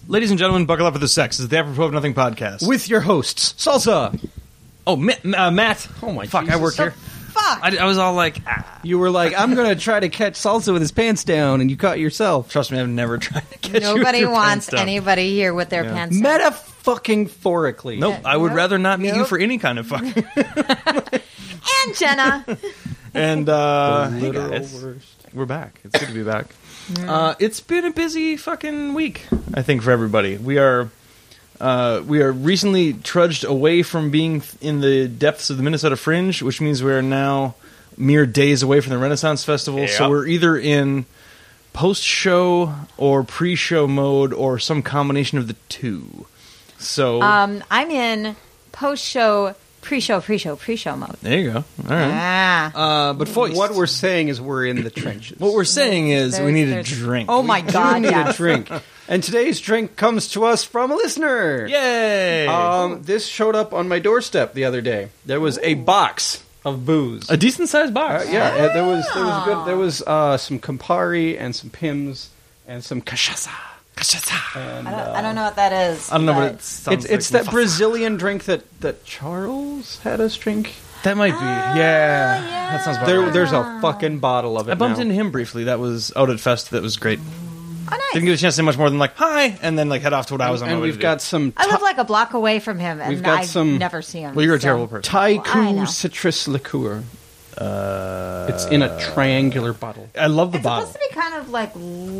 Ladies and gentlemen, buckle up for the sex. This is the Apropos of Nothing podcast. With your hosts, Salsa. Oh, Matt. Oh, my Fuck, Jesus. I work here. Fuck. I was all like, You were like, I'm going to try to catch Salsa with his pants down, and you caught yourself. Trust me, I've never tried to catch you with Nobody your wants pants down. anybody here with their pants down. Meta-fucking-phorically. Nope, I would Nope. rather not meet you Nope. for any kind of fucking. And Jenna. And, hey Literal guys, worst. we're back. It's good to be back. It's been a busy fucking week, I think, for everybody. We are recently trudged away from being in the depths of the Minnesota Fringe, which means we are now mere days away from the Renaissance Festival. So Yep. we're either in post-show or pre-show mode or some combination of the two. So I'm in post-show, pre-show mode. there you go. All right. Ah. But Foist, What we're saying is we're in the trenches. what we're saying is we need a There's- drink. Oh my We God, need a yes. drink. And today's drink comes to us from a listener. Yay! This showed up on my doorstep the other day. There was a box of booze. A decent-sized box. There was good. There was some Campari and some Pims and some cachaça. And, I don't know what that is. I don't know, but but- it sounds it's like that Brazilian drink that Charles had us drink. That might be. Yeah. That sounds about right. There's a fucking bottle of it. I bumped now. into him briefly. That was out at Fest. That was great. Oh, nice. Didn't get a chance to say much more than like hi, and then like head off to what I was on. and my way we've to got do. some I live like a block away from him, We've and got I some- never see him. Well, you're a so- terrible person. I know. Taiku citrus liqueur. It's in a triangular bottle. I love the It's bottle. supposed to be kind of like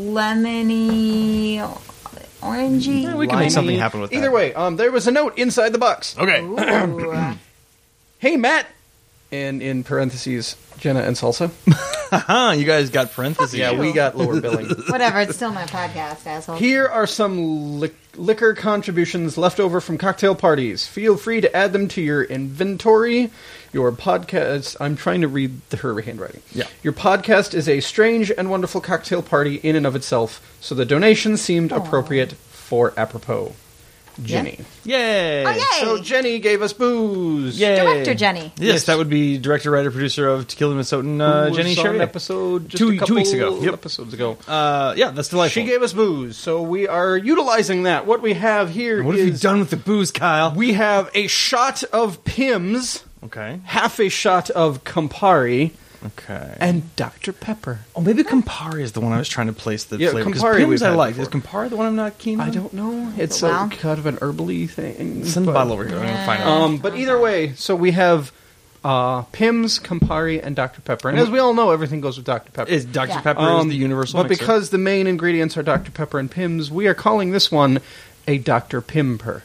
lemony, orangey. Yeah, we can make something happen with that. Either way, there was a note inside the box. Okay. Ooh. Hey, Matt. And in parentheses, Jenna and Salsa. You guys got parentheses. Yeah, we got lower billing. Whatever, it's still my podcast, asshole. Here are some liquor contributions left over from cocktail parties. Feel free to add them to your inventory. Your podcast... I'm trying to read her handwriting. Yeah. Your podcast is a strange and wonderful cocktail party in and of itself, so the donation seemed appropriate for apropos. Jenny. Yay! Oh, yay! So Jenny gave us booze. Yay! Director Jenny. Yes, that would be director, writer, producer of Tequila Minnesotan, Who Jenny was on Sherry. an episode just Two a couple weeks ago. Yep. episodes ago. Yeah, that's delightful. She gave us booze, so we are utilizing that. What we have here What have you done with the booze, Kyle? We have a shot of Pims, Okay. half a shot of Campari, Okay. and Dr. Pepper. Oh, maybe Campari is the one I was trying to place the Yeah, flavor. 'cause Campari Pims we've I had like. before. Is Campari the one I'm not keen on? I don't know. It's Wow. kind of an herbally thing. Send the but- bottle over here. I'm going to find out. But either way, so we have Pims, Campari, and Dr. Pepper. And as we all know, everything goes with Dr. Pepper. Is Dr. Yeah. Pepper is the universal But mixer. because the main ingredients are Dr. Pepper and Pims, we are calling this one a Dr. Pimper.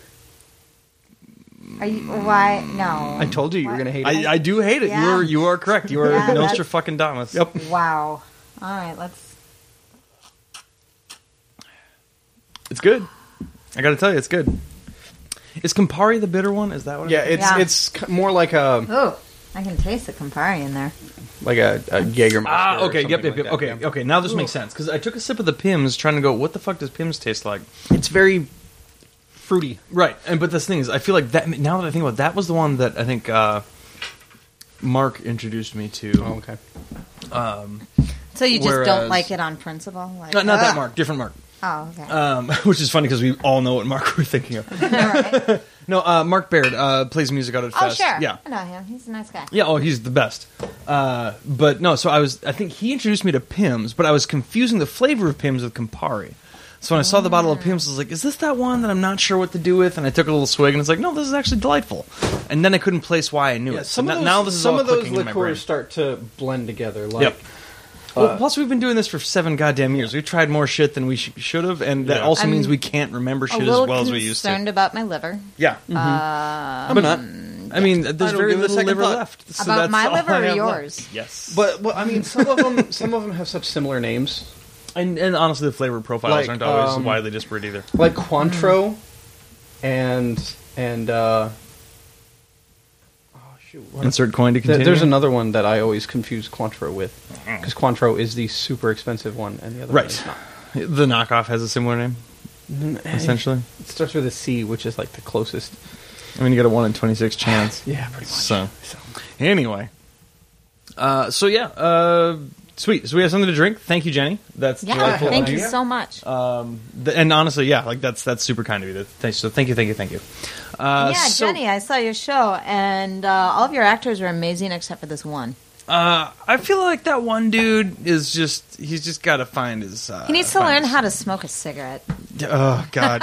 Are you? Why? No. I told you you were going to hate it. I do hate it. Yeah. You are correct. You are Yeah, that's- Nostradamus. Yep. Wow. All right, let's. It's good. I got to tell you, it's good. Is Campari the bitter one? Is that what? Yeah, Yeah. it's more like a Oh, I can taste the Campari in there. Jägermeister. Ah, or okay. something Yep. like that, Okay. yeah. Okay. Now this makes sense because I took a sip of the Pims, trying to go, what the fuck does Pims taste like? It's very fruity. Right. But this thing is, I feel like that. Now that I think about it, that was the one that I think Mark introduced me to. Oh, okay. So you just Whereas- don't like it on principle? Like, Not that ugh. Mark. Different Mark. Oh, okay. Which is funny because we all know what Mark we're thinking of. All right. No, Mark Baird plays music out at Oh, Fest. sure. Yeah. I know him. He's a nice guy. Yeah, oh, he's the best. But no, so I think he introduced me to Pims, but I was confusing the flavor of Pims with Campari. So when I saw the bottle of Pims, I was like, is this that one that I'm not sure what to do with? And I took a little swig, and it's like, no, this is actually delightful. And then I couldn't place why I knew Yeah, it. some So of those, now this is some all of those clicking in my brain. liqueurs start to blend together. Like, Yep. Well, plus we've been doing this for 7 goddamn years. We've tried more shit than we should have, and that Yeah. also I'm means we can't remember A shit as little well as we used to. concerned about my liver. Yeah. I'm not. I mean, there's don't very give it a little second liver thought. left. So About that's my all liver I or have yours? left. Yes. But I mean, some of them have such similar names, And honestly, the flavor profiles Like, aren't always widely disparate either. like Cointreau and Insert coin to continue. there's another one that I always confuse Cointreau with because Cointreau is the super expensive one, and the other one Right. is not. The knockoff has a similar name, essentially. It starts with a C, which is like the closest. I mean, you got a 1 in 26 chance. Yeah, pretty much. So, anyway. So, yeah. Sweet. So we have something to drink. Thank you, Jenny. That's Yeah, delightful. thank you so much. And honestly, yeah, like that's super kind of you. So thank you. Yeah, so, Jenny, I saw your show, and all of your actors are amazing except for this one. I feel like that one dude is he's just got to find his... He needs to learn how to smoke a cigarette. Oh, God.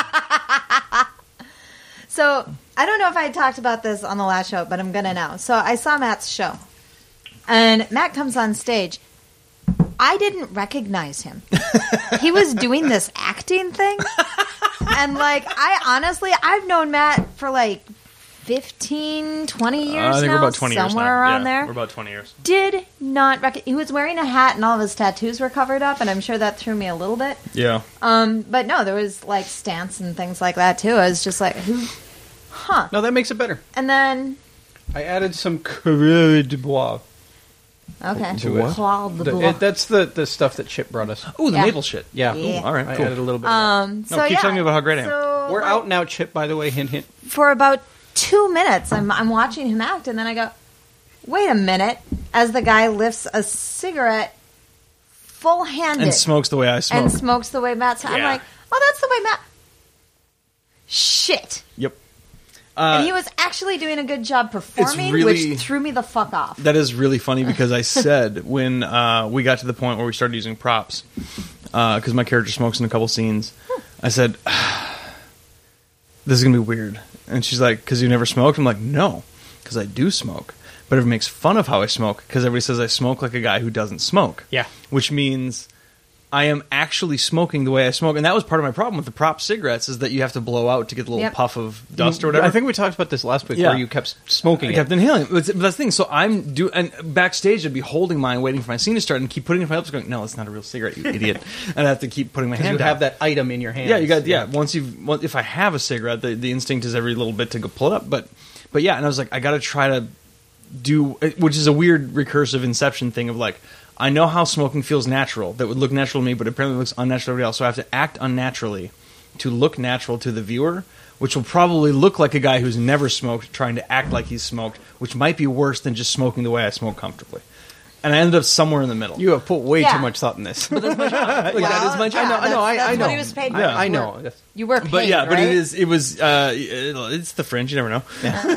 So, I don't know if I talked about this on the last show, but I'm going to now. So, I saw Matt's show, and Matt comes on stage. I didn't recognize him. He was doing this acting thing, and, like, I've known Matt for, like, 15, 20 years I think now, we're about 20 years now. somewhere around Yeah, there. We're about 20 years. Did not he was wearing a hat and all of his tattoos were covered up, and I'm sure that threw me a little bit. Yeah. But no, there was like stance and things like that too. I was just like, huh? No, that makes it better. And then I added some Coureur de Bois. okay, To it. Claw de Bois. That's the stuff that Chip brought us. Oh, the Yeah. maple shit. Yeah. Yeah. Ooh, all right, I cool. added a little bit. Of So keep yeah, telling me about how great I am. So, that. We're like, out now, Chip. By the way, hint, hint. for about 2 minutes. I'm watching him act, and then I go, wait a minute, as the guy lifts a cigarette full-handed And smokes the way I smoke. and smokes the way Matt. I'm Yeah. like, oh, that's the way Matt. Shit. Yep. And he was actually doing a good job performing, really- which threw me the fuck off. That is really funny because I said when we got to the point where we started using props, because my character smokes in a couple scenes, I said, this is going to be weird. And she's like, because you never smoked? I'm like, no, because I do smoke. But everyone makes fun of how I smoke because everybody says I smoke like a guy who doesn't smoke. Yeah. Which means I am actually smoking the way I smoke. And that was part of my problem with the prop cigarettes is that you have to blow out to get the little Yep. puff of dust or whatever. I think we talked about this last week Yeah. where you kept smoking I it. kept inhaling. But that's the thing. So and backstage I'd be holding mine, waiting for my scene to start, and keep putting it in my lips, going, "No, it's not a real cigarette, you idiot!" And I have to keep putting my hand you down. have that item in your hand. Yeah, you got if I have a cigarette, the instinct is every little bit to go pull it up. But yeah, and I was like, I got to try to do, which is a weird recursive Inception thing of like, I know how smoking feels natural, that would look natural to me, but apparently looks unnatural to everybody else. So I have to act unnaturally to look natural to the viewer, which will probably look like a guy who's never smoked trying to act like he's smoked, which might be worse than just smoking the way I smoke comfortably. And I ended up somewhere in the middle. You have put way Yeah. too much thought in this. Like, that is my job. Yeah, I know. that's I know. what he was paid for. Yeah. I know. You were paid, But yeah, but right? it was it's the fringe. You never know.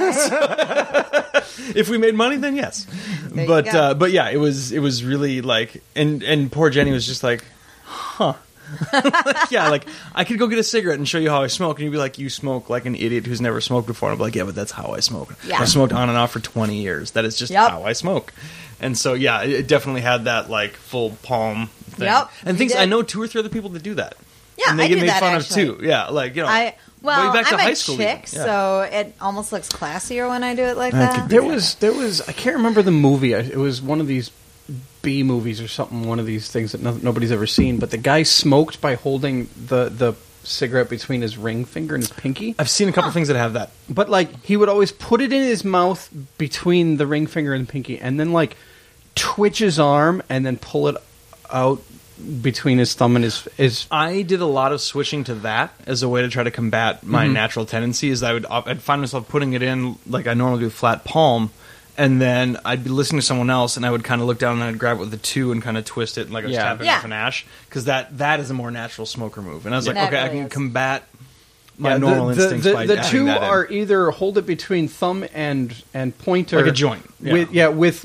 If we made money, then yes. There you go. But yeah, it was really like, and poor Jenny was just like, huh. Like, yeah, like I could go get a cigarette and show you how I smoke, and you'd be like, you smoke like an idiot who's never smoked before. And I'd be like, yeah, but that's how I smoke. Yeah. I smoked on and off for 20 years. That is just Yep. how I smoke. And so yeah, it definitely had that like full palm thing. Yep, And you things did. I know 2 or 3 other people that do that. Yeah, and they I get do made that, fun actually. of too. Yeah, like way back to I'm high a school. chick, even. Yeah. so it almost looks classier when I do it like That that. could There was. I can't remember the movie. It was one of these B movies or something. One of these things that nobody's ever seen. But the guy smoked by holding the cigarette between his ring finger and his pinky. I've seen a couple things that have that. But like he would always put it in his mouth between the ring finger and the pinky, and then like twitch his arm and then pull it out between his thumb and his. I did a lot of switching to that as a way to try to combat my natural tendencies. I'd find myself putting it in like I normally do, flat palm, and then I'd be listening to someone else, and I would kind of look down and I'd grab it with the 2 and kind of twist it like I was Yeah. tapping Yeah. with an ash, because that is a more natural smoker move. And I was like, That okay, I really can is. combat my Yeah, normal instincts by the adding two that in. are either hold it between thumb and pointer, Like a joint. Yeah. with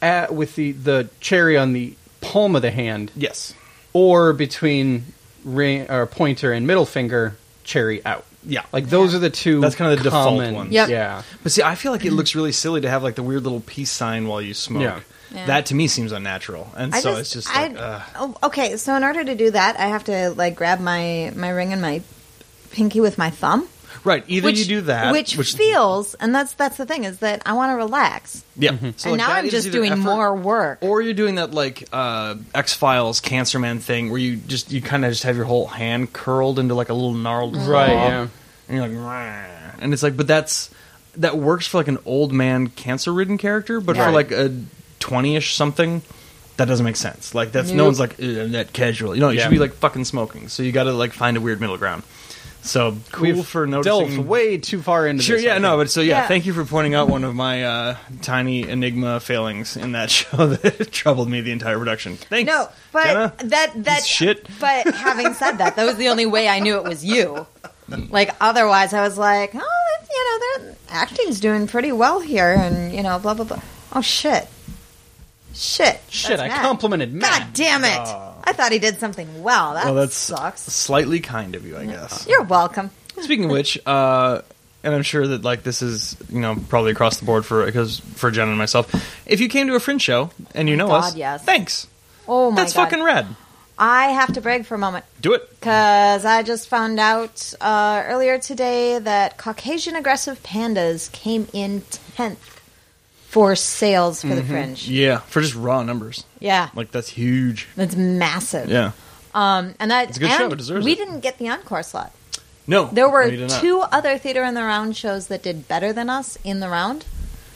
the cherry on the palm of the hand, Yes. or between ring or pointer and middle finger, cherry out. Yeah. Like those are the two. That's kind of the default common- ones. Yep. Yeah. But see, I feel like it looks really silly to have like the weird little peace sign while you smoke. Yeah. Yeah. That to me seems unnatural, and so it's just like, okay, so in order to do that, I have to like grab my ring and my pinky with my thumb. right. Either you do that, which feels, and that's the thing is that I want to relax, yeah. So and like, now that I'm is just either doing effort, more work. or you're doing that like X-Files Cancer Man thing where you kind of just have your whole hand curled into like a little gnarled Right. claw, Yeah. and you're like, "Rah." And it's like, but that works for like an old man cancer-ridden character, but for Right. like a 20-ish something, that doesn't make sense. Like that's no Nope. one's like, I'm that casual. You know, you Yeah. should be like fucking smoking. So you got to like find a weird middle ground. So cool We've for noticing. delved way too far into Sure, this. yeah, I no, think. but so yeah, Yeah. thank you for pointing out one of my tiny enigma failings in that show that troubled me the entire production. Thanks. No, but Jenna. that shit. But having said that, that was the only way I knew it was you. Like otherwise, I was like, oh, their acting's doing pretty well here, and blah blah blah. Oh shit, Shit, that's I Matt. complimented Matt. God damn it! I thought he did something well. That Well, that's sucks. slightly kind of you, I guess. You're welcome. Speaking of which, and I'm sure that like this is probably across the board for Jenna and myself. If you came to a Fringe show and you know God, us, yes. thanks. Oh my That's god, fucking rad. I have to brag for a moment. Do it. Because I just found out earlier today that Caucasian aggressive pandas came in 10th for sales for the Fringe. Yeah, for just raw numbers. Yeah, Like that's huge. that's massive. Yeah. And that It's a good show. It deserves we it. didn't get the encore slot. No. There were we did not. 2 other Theater in the Round shows that did better than us in the round.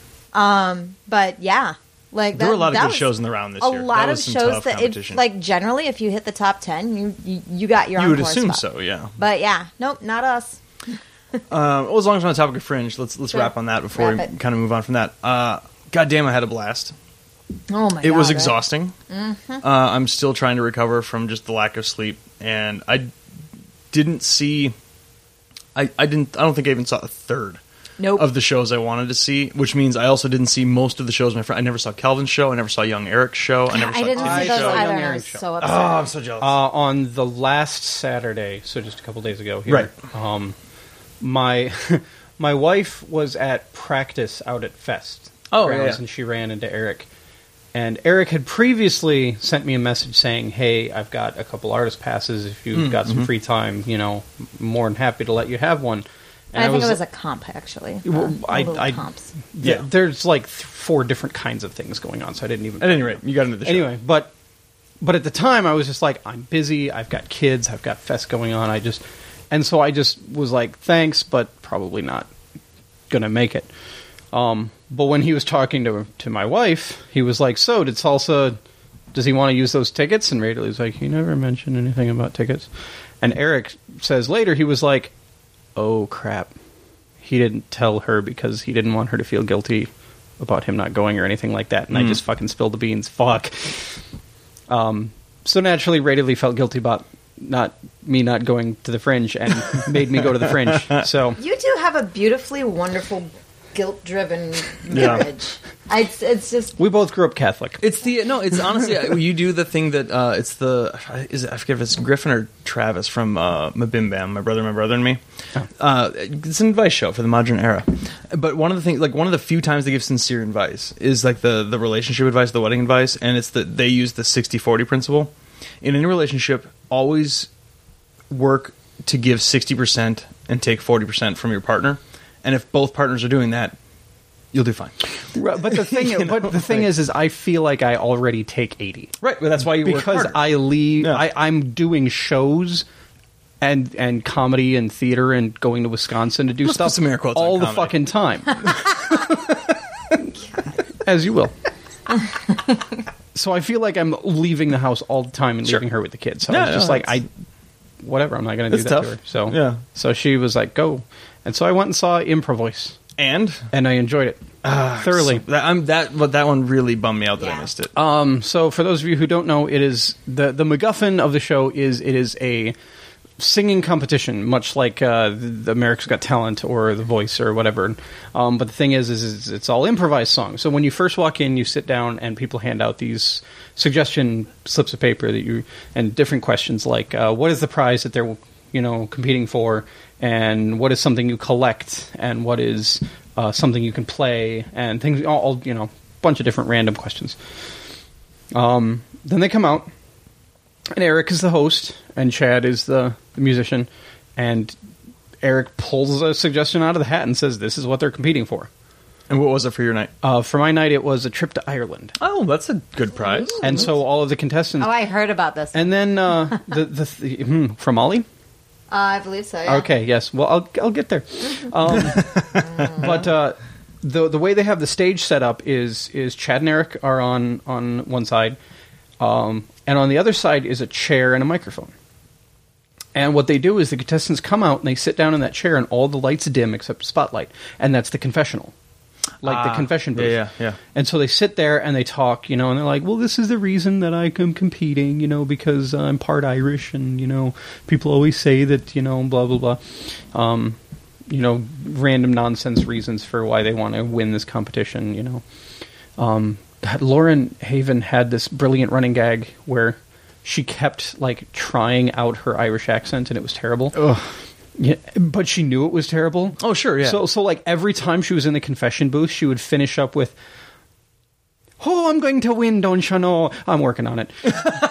But yeah, like There were a lot of that good was shows in the round this a year. lot That of was some shows tough that competition. like generally, if you hit the top 10, you got your You would encore assume spot. so, yeah. But yeah, nope, not us. Well, as long as we're on the topic of Fringe, let's Sure. wrap on that before Wrap we it. kind of move on from that. God damn, I had a blast. Oh my god, It was right? exhausting. I'm still trying to recover from just the lack of sleep, and I didn't see. I don't think I even saw a third Nope. of the shows I wanted to see, which means I also didn't see most of the shows. My friend, I never saw Calvin's show. I never saw Young Eric's show. I never saw I didn't Timmy's see those show. Young either. and I Aaron's was show. so upset. Oh, I'm so jealous. On the last Saturday, so just a couple days ago here, Right. my my wife was at practice out at Fest. Oh, grounds, yeah. And she ran into Eric. And Eric had previously sent me a message saying, hey, I've got a couple artist passes. If you've got some free time, more than happy to let you have one. And I think it was a comp, actually. Well, Little comps. Yeah, there's like 4 different kinds of things going on, so I didn't even... At any rate, you got into the show. Anyway, but at the time I was just like, I'm busy, I've got kids, I've got Fest going on, and so I just was like, thanks, but probably not gonna make it. But when he was talking to my wife, he was like, so did Salsa, does he want to use those tickets? And Rachel was like, he never mentioned anything about tickets. And Eric says later, he was like, oh crap, he didn't tell her because he didn't want her to feel guilty about him not going or anything like that, and I just fucking spilled the beans. Fuck. So naturally, Ray felt guilty about not going to the Fringe and made me go to the Fringe. So You do have a beautifully wonderful, guilt-driven Yeah. marriage. It's just... we both grew up Catholic. It's it's honestly you do the thing that it's I forget if it's Griffin or Travis from Mabim Bam, My Brother and Me. It's an advice show for the modern era. But one of the things, like one of the few times they give sincere advice is like the relationship advice, the wedding advice, and it's that they use the 60-40 principle. In any relationship, always work to give 60% and take 40% from your partner. And if both partners are doing that, you'll do fine. But the thing is I feel like I already take 80. Right, but that's why you work Because harder. I leave, Yeah. I'm doing shows and comedy and theater and going to Wisconsin to do Let's stuff put some air quotes on all the comedy. fucking time. As you will. So I feel like I'm leaving the house all the time and Sure. leaving her with the kids. So Yeah, I was just no, like, whatever, I'm not going to do That's that tough. to her. So Yeah. So she was like, go. And so I went and saw Improvoice, And and I enjoyed it thoroughly. but that one really bummed me out that Yeah. I missed it. So for those of you who don't know, it is the MacGuffin of the show is a singing competition, much like the America's Got Talent or The Voice or whatever. But the thing is it's all improvised songs. So when you first walk in, you sit down and people hand out these suggestion slips of paper and different questions like what is the prize that they're competing for, and what is something you collect, and what is something you can play, and things all bunch of different random questions. Then they come out, and Eric is the host, and Chad is the musician, and Eric pulls a suggestion out of the hat and says, this is what they're competing for. And what was it for your night? For my night, it was a trip to Ireland. Oh, that's a good prize. And so all of the contestants... Oh, I heard about this. And then from Ollie? I believe so, yeah. Okay, yes. Well, I'll get there. But the way they have the stage set up is Chad and Eric are on one side, and on the other side is a chair and a microphone. And what they do is the contestants come out and they sit down in that chair and all the lights dim except the spotlight. And that's the confessional. Like the confession booth. Yeah. And so they sit there and they talk, and they're like, well, this is the reason that I am competing, because I'm part Irish and, people always say that, blah, blah, blah. Random nonsense reasons for why they want to win this competition, Lauren Haven had this brilliant running gag where she kept, like, trying out her Irish accent and it was terrible. Ugh. Yeah, but she knew it was terrible. Oh, sure, yeah. So like every time she was in the confession booth, she would finish up with, "Oh, I'm going to win, don't you know? I'm working on it."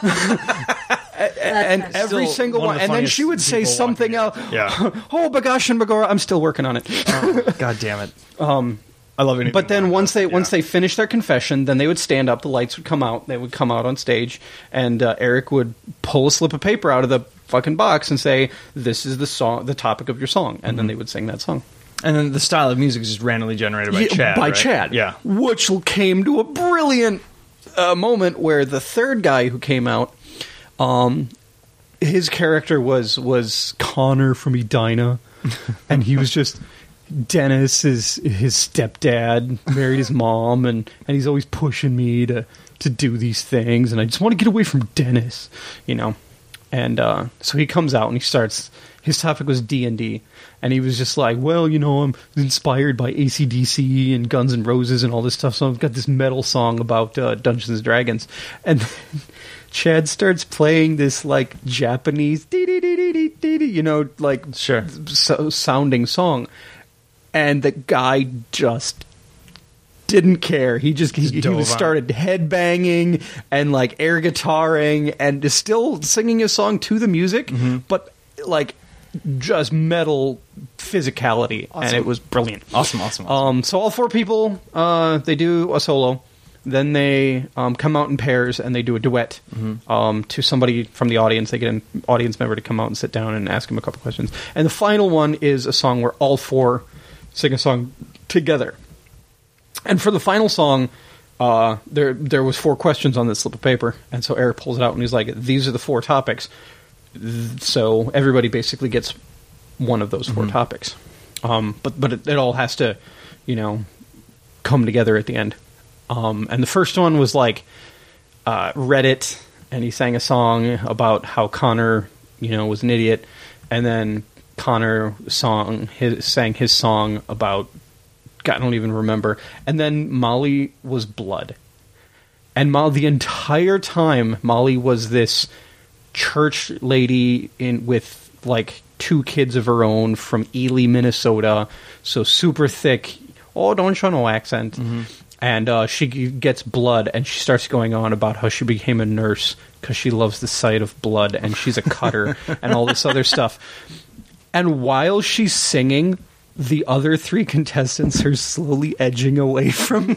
And every Still single one of one, the and then funniest she would say people something else. walking in. "Oh, bagosh and bagora, I'm still working on it." God damn it. I love anything. But then like once that. they finished their confession, then they would stand up, the lights would come out, they would come out on stage, and Eric would pull a slip of paper out of the fucking box and say, "This is the topic of your song," and then they would sing that song. And then the style of music is just randomly generated by Chad. By right? Chad, Yeah. which came to a brilliant moment where the third guy who came out, his character was Connor from Edina, and he was just. Dennis is his stepdad, married his mom, and he's always pushing me to do these things, and I just want to get away from Dennis, And so he comes out and he starts. His topic was D&D, and he was just like, well, I'm inspired by AC/DC and Guns N' Roses and all this stuff, so I've got this metal song about Dungeons and Dragons, and then Chad starts playing this like Japanese, like Sure. sounding song. And the guy just didn't care. He dove on. started headbanging and like air guitaring and is still singing his song to the music, but like just metal physicality, and it was brilliant. Awesome. So all four people, they do a solo. Then they come out in pairs and they do a duet to somebody from the audience. They get an audience member to come out and sit down and ask him a couple questions. And the final one is a song where all four sing a song together. And for the final song, there was 4 questions on this slip of paper. And so Eric pulls it out and he's like, these are the 4 topics. So everybody basically gets one of those 4 topics. But it all has to, come together at the end. And the first one was like Reddit, and he sang a song about how Connor, was an idiot. And then Connor sang his song about, God, I don't even remember. And then Molly was blood. And the entire time, Molly was this church lady with like 2 kids of her own from Ely, Minnesota. So super thick, don't you know accent. And she gets blood, and she starts going on about how she became a nurse because she loves the sight of blood, and she's a cutter, and all this other stuff. And while she's singing, the other 3 contestants are slowly edging away from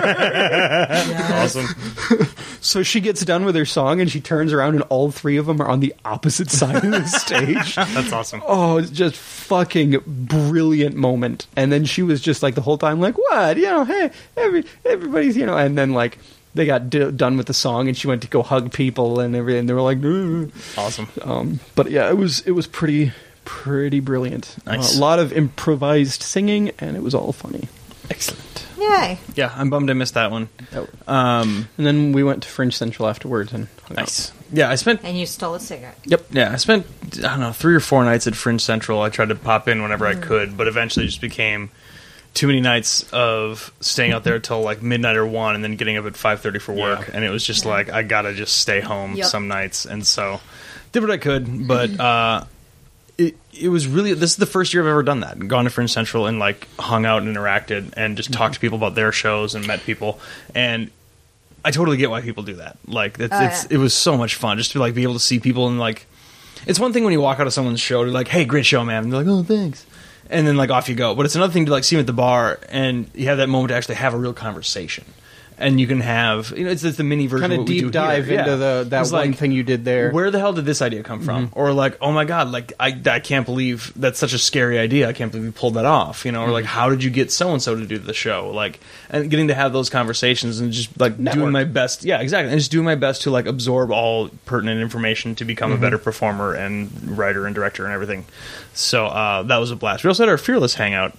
her. Awesome. So she gets done with her song, and she turns around, and all 3 of them are on the opposite side of the stage. That's awesome. Oh, it's just fucking brilliant moment. And then she was just like the whole time like, what? Hey, everybody's, and then like they got done with the song and she went to go hug people and everything. They were like, Awesome. But yeah, it was pretty brilliant. Nice. A lot of improvised singing, and it was all funny. Excellent. Yay. Yeah, I'm bummed I missed that one. And then we went to Fringe Central afterwards and hung out. Nice. Yeah, I spent And you stole a cigarette. I spent 3 or 4 nights at Fringe Central. I tried to pop in whenever I could, but eventually it just became too many nights of staying out there till like midnight or 1 and then getting up at 5:30 for work, and it was just like I gotta just stay home some nights, and so did what I could, but it was really, this is the first year I've ever done that, gone to Fringe Central and like hung out and interacted and just talked to people about their shows and met people, and I totally get why people do that. Like it was so much fun just to like be able to see people, and like it's one thing when you walk out of someone's show, they're like, hey, great show, man, and they're like, oh, thanks, and then like off you go. But it's another thing to like see them at the bar and you have that moment to actually have a real conversation. and you can have it's the mini version Kind of of what we do deep dive here. into Yeah. that It's one like, thing you did there. Where the hell did this idea come from? Or like, oh my god, like I can't believe that's such a scary idea. I can't believe you pulled that off. Or like, how did you get so and so to do the show? Like, and getting to have those conversations and just like doing my best. Yeah, exactly. And just doing my best to like absorb all pertinent information to become a better performer and writer and director and everything. So that was a blast. We also had our Fearless hangout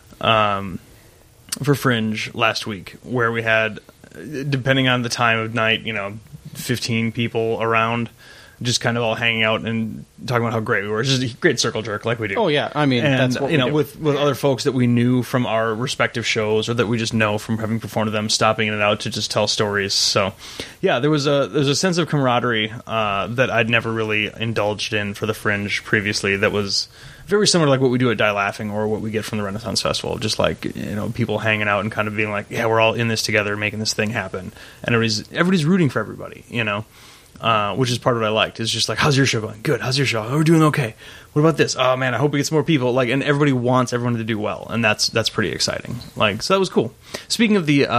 for Fringe last week, where we had, depending on the time of night, 15 people around, just kind of all hanging out and talking about how great we were. It's just a great circle jerk like we do. Oh yeah, I mean And that's what we do. with other folks that we knew from our respective shows or that we just know from having performed to them, stopping in and out to just tell stories. So yeah, there's a sense of camaraderie that I'd never really indulged in for the Fringe previously, that was very similar to like what we do at Die Laughing or what we get from the Renaissance Festival. Just like, people hanging out and kind of being like, yeah, we're all in this together, making this thing happen. And everybody's rooting for everybody, which is part of what I liked. It's just like, how's your show going? Good. How's your show? Oh, we're doing okay. What about this? Oh man, I hope we get some more people. Like, and everybody wants everyone to do well. And that's pretty exciting. Like, so that was cool. Speaking of the,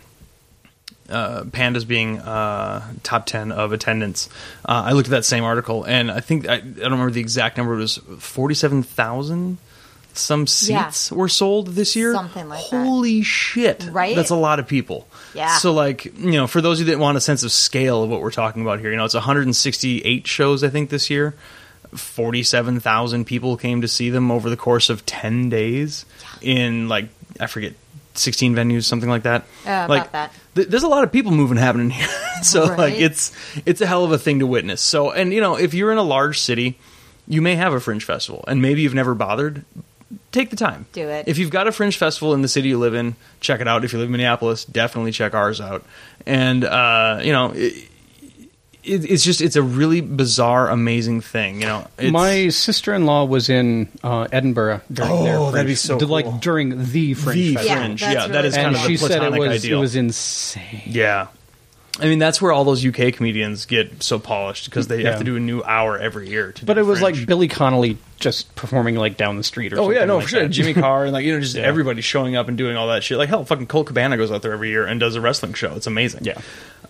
Pandas being top 10 of attendance, I looked at that same article, and I think I don't remember the exact number. It was 47,000 some seats were sold this year. Something like that. Holy shit! Right? That's a lot of people. Yeah. So like, for those of you that want a sense of scale of what we're talking about here, it's 168 shows I think this year. 47,000 people came to see them over the course of 10 days in like, I forget, 16 venues, something like that. About that. There's a lot of people moving happening here. So Right. like it's a hell of a thing to witness. So, and if you're in a large city, you may have a Fringe festival and maybe you've never bothered. Take the time. Do it. If you've got a Fringe festival in the city you live in, check it out. If you live in Minneapolis, definitely check ours out. And it's a really bizarre, amazing thing. My sister-in-law was in Edinburgh during their Fringe. that'd be so cool. Like during the Fringe The Festival. Fringe, that's yeah, that really is cool. kind And of she a said platonic it ideal. was insane. Yeah. I mean, that's where all those UK comedians get so polished, because they have to do a new hour every year. But do it was Fringe. like Billy Connolly just performing like down the street or Oh something. yeah, no, like for sure. that. Jimmy Carr and like just Yeah. everybody showing up and doing all that shit. Like hell, fucking Colt Cabana goes out there every year and does a wrestling show. It's amazing. Yeah.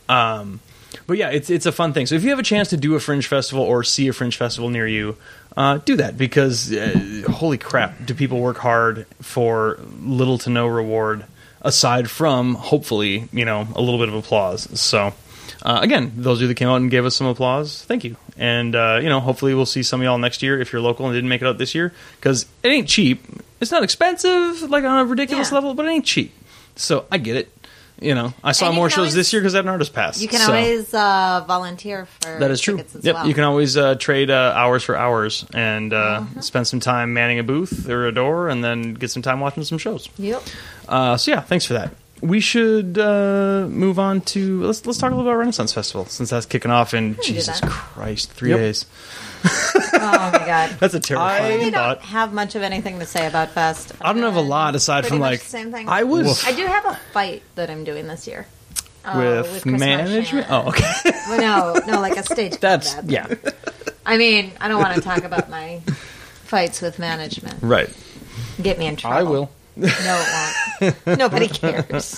But yeah, it's a fun thing. So if you have a chance to do a Fringe festival or see a Fringe festival near you, do that, because holy crap, do people work hard for little to no reward aside from hopefully a little bit of applause. So. Again, those of you that came out and gave us some applause, thank you. And, hopefully we'll see some of y'all next year if you're local and didn't make it out this year. Because it ain't cheap. It's not expensive, like on a ridiculous level, but it ain't cheap. So I get it. I saw And you more can shows always- this year because I had an artist pass. You can So always volunteer for that is true. tickets as Yep, well. you can always trade hours for hours and spend some time manning a booth or a door and then get some time watching some shows. Yep. So yeah, thanks for that. We should move on to let's talk a little about Renaissance Festival, since that's kicking off in do Jesus that. Christ 3 Yep. days. Oh my god. That's a I terrifying really thought. don't have much of anything to say about Fest. I don't have a lot aside Pretty from much like the same thing. I was. I do have a fight that I'm doing this year. with Chris management. Marchand. Oh, okay. Well, no, like a stage That's combat. yeah. I mean, I don't want to talk about my fights with management. Right. Get me in trouble. I will. No, it won't. Nobody cares.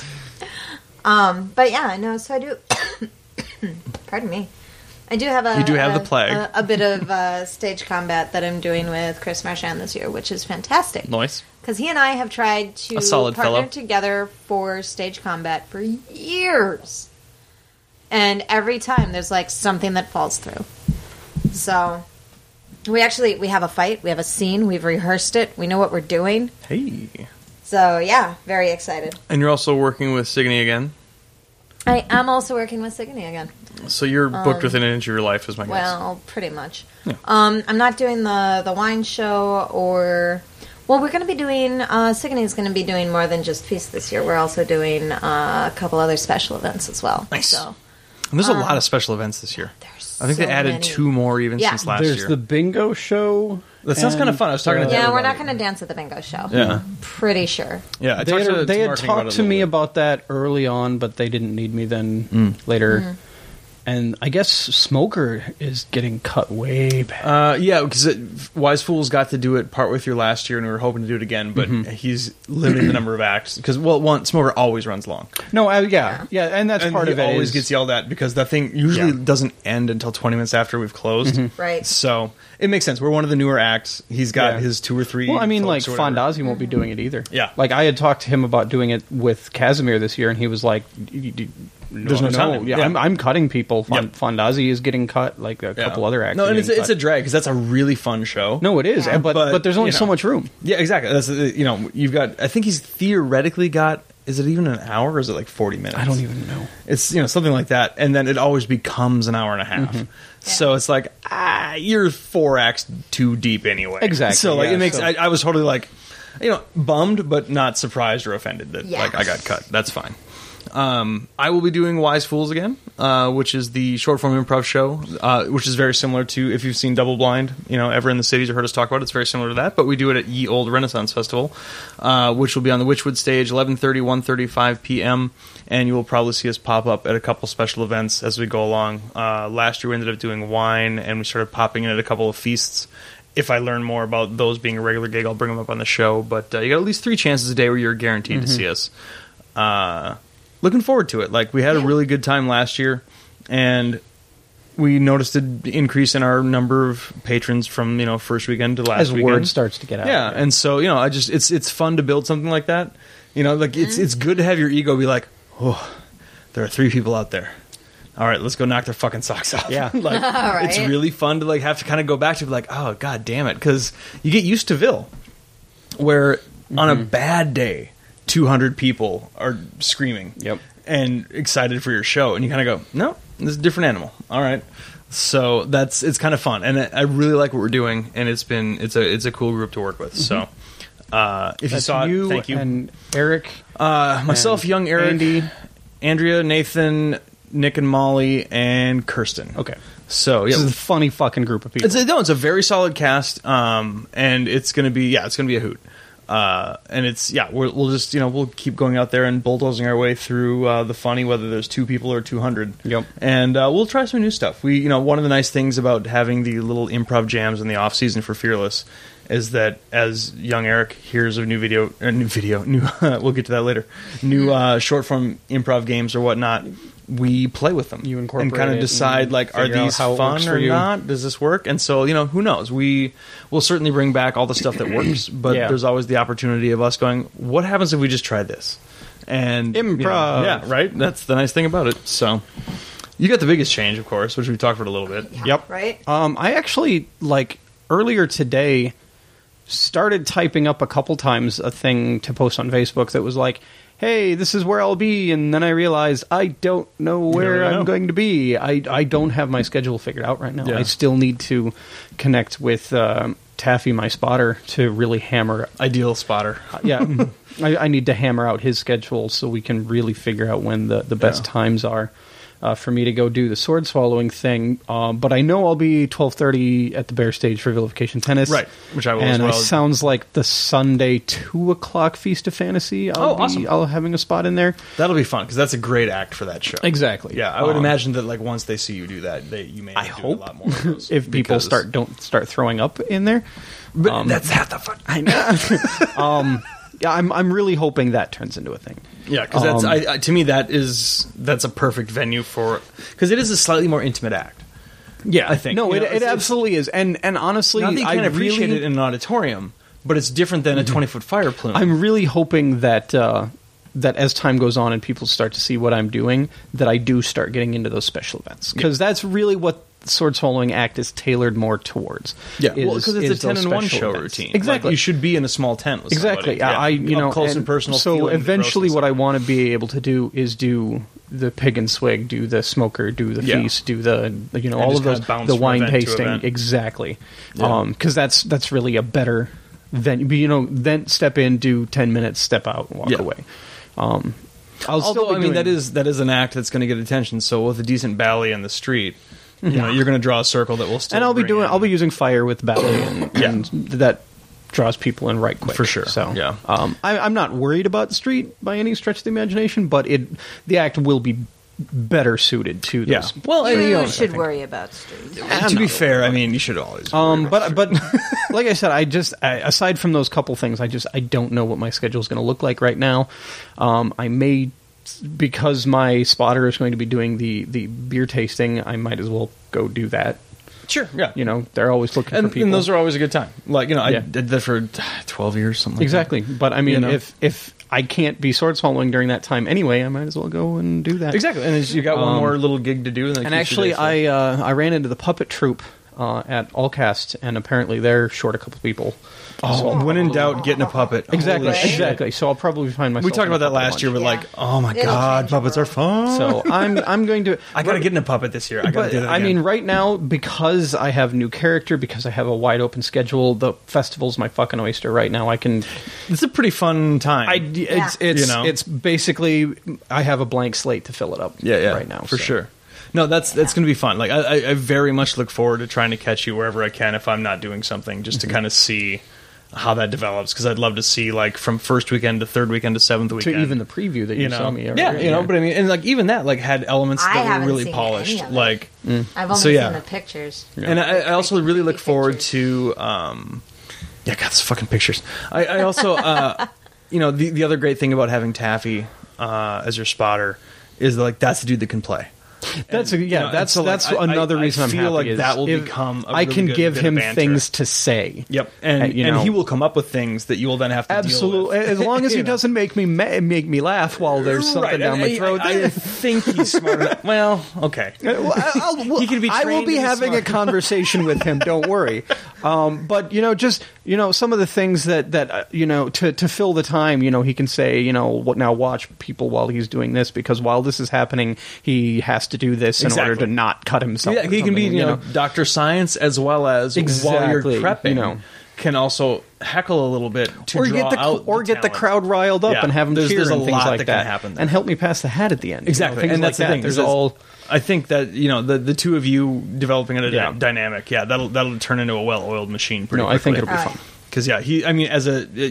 But yeah, no. So I do. Pardon me. I do have You do have the plague. a bit of stage combat that I'm doing with Chris Marchand this year, which is fantastic. Nice. Because he and I have tried to A solid partner fellow. together for stage combat for years. And every time there's like something that falls through. So we have a fight, we have a scene, we've rehearsed it, we know what we're doing. Hey. So yeah, very excited. And you're also working with Sigourney again. I am also working with Sigourney again. So you're booked within an inch of your life, is my guess. Well, pretty much. Yeah. I'm not doing the wine show or... Well, we're going to be doing... Sigourney's going to be doing more than just Feast this year. We're also doing a couple other special events as well. Nice. So, And there's a lot of special events this year. there's I think they so added many. 2 more even Yeah. since last There's year. the bingo show. That sounds kind of fun. I was talking to Yeah, Deb we're about not it. going to dance at the bingo show. Yeah. Pretty sure. Yeah, I They talked to had marketing about talked it a to me little bit. about that early on, but they didn't need me then later. And I guess Smoker is getting cut way back. Yeah, because Wise Fools got to do it partway through last year, and we were hoping to do it again, but he's limiting the number of acts. Because, Smoker always runs long. No, yeah, and that's part of it. He always gets yelled at because that thing usually doesn't end until 20 minutes after we've closed. Right. So it makes sense. We're one of the newer acts. He's got his 2 or 3. Well, I mean, like, folks or whatever. Fondazi won't be doing it either. Yeah. Like, I had talked to him about doing it with Casimir this year, and he was like, There's no time. Yeah, I'm cutting people. Fondazi is getting cut, like a couple other acts. No, and are it's getting a cut. drag because that's a really fun show. No, it is, but there's only so much room. Yeah, exactly. That's you've got. I think he's theoretically got. Is it even an hour or is it like 40 minutes? I don't even know. It's something like that, and then it always becomes an hour and a half. So it's like you're 4 acts too deep anyway. Exactly. So like yeah, it makes. so- I was totally like, bummed but not surprised or offended that Yeah. like I got cut. That's fine. I will be doing Wise Fools again, which is the short form improv show, which is very similar to, if you've seen Double Blind, ever in the cities or heard us talk about it, it's very similar to that, but we do it at Ye Old Renaissance Festival, which will be on the Witchwood stage, 11:30, 1:35 p.m., and you will probably see us pop up at a couple special events as we go along. Last year we ended up doing wine, and we started popping in at a couple of feasts. If I learn more about those being a regular gig, I'll bring them up on the show, but you got at least 3 chances a day where you're guaranteed to see us. Looking forward to it. Like, we had a really good time last year, and we noticed an increase in our number of patrons from first weekend to last As weekend. word starts to get out. Yeah, and so I just it's fun to build something like that. It's good to have your ego be like, oh, there are 3 people out there. All right, let's go knock their fucking socks off. Yeah. Like, All right. it's really fun to have to kind of go back to be like, oh god damn it, because you get used to Ville, where on a bad day 200 people are screaming and excited for your show, and you kind of go, no, this is a different animal. All right, so it's kind of fun, and I really like what we're doing, and it's a cool group to work with. So if you saw it, thank you. And Eric, Myself, and young Eric, Andy, Andrea, Nathan, Nick and Molly, and Kirsten. Okay. So this is a funny fucking group of people. it's a very solid cast, and it's gonna be a hoot. And we'll just we'll keep going out there and bulldozing our way through the funny, whether there's 2 people or 200. Yep. And we'll try some new stuff. We one of the nice things about having the little improv jams in the off season for Fearless is that as young Eric hears of new we'll get to that later, new short form improv games or whatnot, we play with them. You incorporate and kind of it decide and like, are figure out these how it works fun for or you. not? Does this work? And so who knows? We will certainly bring back all the stuff that works, but there's always the opportunity of us going, what happens if we just try this? And Improv. yeah, right. That's the nice thing about it. So you got the biggest change, of course, which we talked about a little bit. Yep. Right? I actually, earlier today, started typing up a couple times a thing to post on Facebook that was like, hey, this is where I'll be, and then I realized I don't know where I'm going to be. I don't have my schedule figured out right now. Yeah. I still need to connect with Taffy, my spotter, to really hammer. Ideal spotter. Yeah, I need to hammer out his schedule so we can really figure out when the best times are for me to go do the sword swallowing thing. But I know I'll be 12:30 at the Bear Stage for Vilification Tennis, Right, which I will and as well. it sounds like the Sunday 2:00 Feast of Fantasy. Awesome. I'll having a spot in there. That'll be fun because that's a great act for that show. Exactly. Yeah, I would imagine that once they see you do that, you may I do hope a lot more of those. if people because- don't start throwing up in there. But that's half the fun. I know. Yeah, I'm really hoping that turns into a thing. Yeah, because to me that's a perfect venue for, because it is a slightly more intimate act. Yeah, I think. No, You know, it it's- absolutely is. And honestly, Not that you I can't appreciate really, it in an auditorium, but it's different than a 20-foot fire plume. I'm really hoping that that as time goes on and people start to see what I'm doing, that I do start getting into those special events, because that's really what the Sword Swallowing Act is tailored more towards. because it's is a 10 those in 1 special show events. routine. Exactly. Like, you should be in a small tent with Exactly. somebody. I Up close and and personal. So feeling the eventually, grossness what I of it. want to be able to do is do the pig and swig, do the smoker, do the feast, do the all just of those, kinda bounce the from wine event to tasting. event. Exactly. Yeah. Because that's really a better venue. Then step in, do 10 minutes, step out, and walk Yeah. away. I'll Although, still be doing, that is an act that's going to get attention. So with a decent ballet in the street, you're going to draw a circle that will still. and I'll bring in- be using fire with ballet, and that draws people in right quick For sure. So Yeah. I'm not worried about the street by any stretch of the imagination, but the act will be better suited to Yeah. those. Well, and, You I should think- worry about streets. To be fair, I mean, you should always. But like I said, aside from those couple things, I don't know what my schedule is going to look like right now. I may, because my spotter is going to be doing the beer tasting, I might as well go do that. Sure, yeah. You know, they're always looking for people. And those are always a good time. Like, I Yeah. did that for 12 years, something like exactly. But I mean, You know? if I can't be sword swallowing during that time anyway, I might as well go and do that. that. Exactly. And then you got one more little gig to do. And, then And keeps your actually, day full. I ran into the puppet troupe at Allcast, and apparently they're short a couple people. when in doubt, getting a puppet. Exactly, Holy shit. exactly. So I'll probably find myself. We talked in a about that puppet last year, but bunch. Yeah. oh my It'll god, change the puppets are world. fun. So I'm going to. I gotta get in a puppet this year. I gotta But, do that. I again. mean, right now, because I have new character, because I have a wide open schedule, the festival's my fucking oyster right now. I can. it's a pretty fun time. It's You know? it's basically I have a blank slate to fill it up. Right now for so. sure. No, that's going to be fun. Like I very much look forward to trying to catch you wherever I can if I'm not doing something, just to kind of see how that develops. Because I'd love to see like from first weekend to third weekend to seventh To weekend. even the preview that you saw me. yeah, but I mean, and like even that like had elements I that were haven't really seen polished. any of it. Like, I've only So, yeah. seen the pictures. and I also really look Big forward pictures. to. Yeah, God, those fucking pictures. I also, the other great thing about having Taffy as your spotter is like that's the dude that can play. That's And, you know, and so, like, that's I- another I reason I'm feel happy like is that will if become a I really can good give bit of him banter. things to say. Yep, and he will come up with things that you will then have to Absolutely, deal with. as long as he You know? doesn't make me laugh while there's something Right, down and my throat. I think he's smart enough. Well, okay. He can be I will trained be to be having smart. a conversation with him. Don't worry. But some of the things that to fill the time. He can say what now. Watch people while he's doing this because while this is happening, he has to do this in order Exactly. to not cut himself. Yeah, or he can be something, Dr. Science as well as while you're Exactly, prepping. Can also heckle a little bit to or draw get out the talent. crowd riled up Yeah, and have them there's cheer a and things lot like that can happen there. and help me pass the hat at the end. Exactly, things and like that's the that. thing. There's is all. I think that the two of you developing a Yeah. dynamic, that'll turn into a well-oiled machine pretty No, I think quickly. it'll be All fun. Because as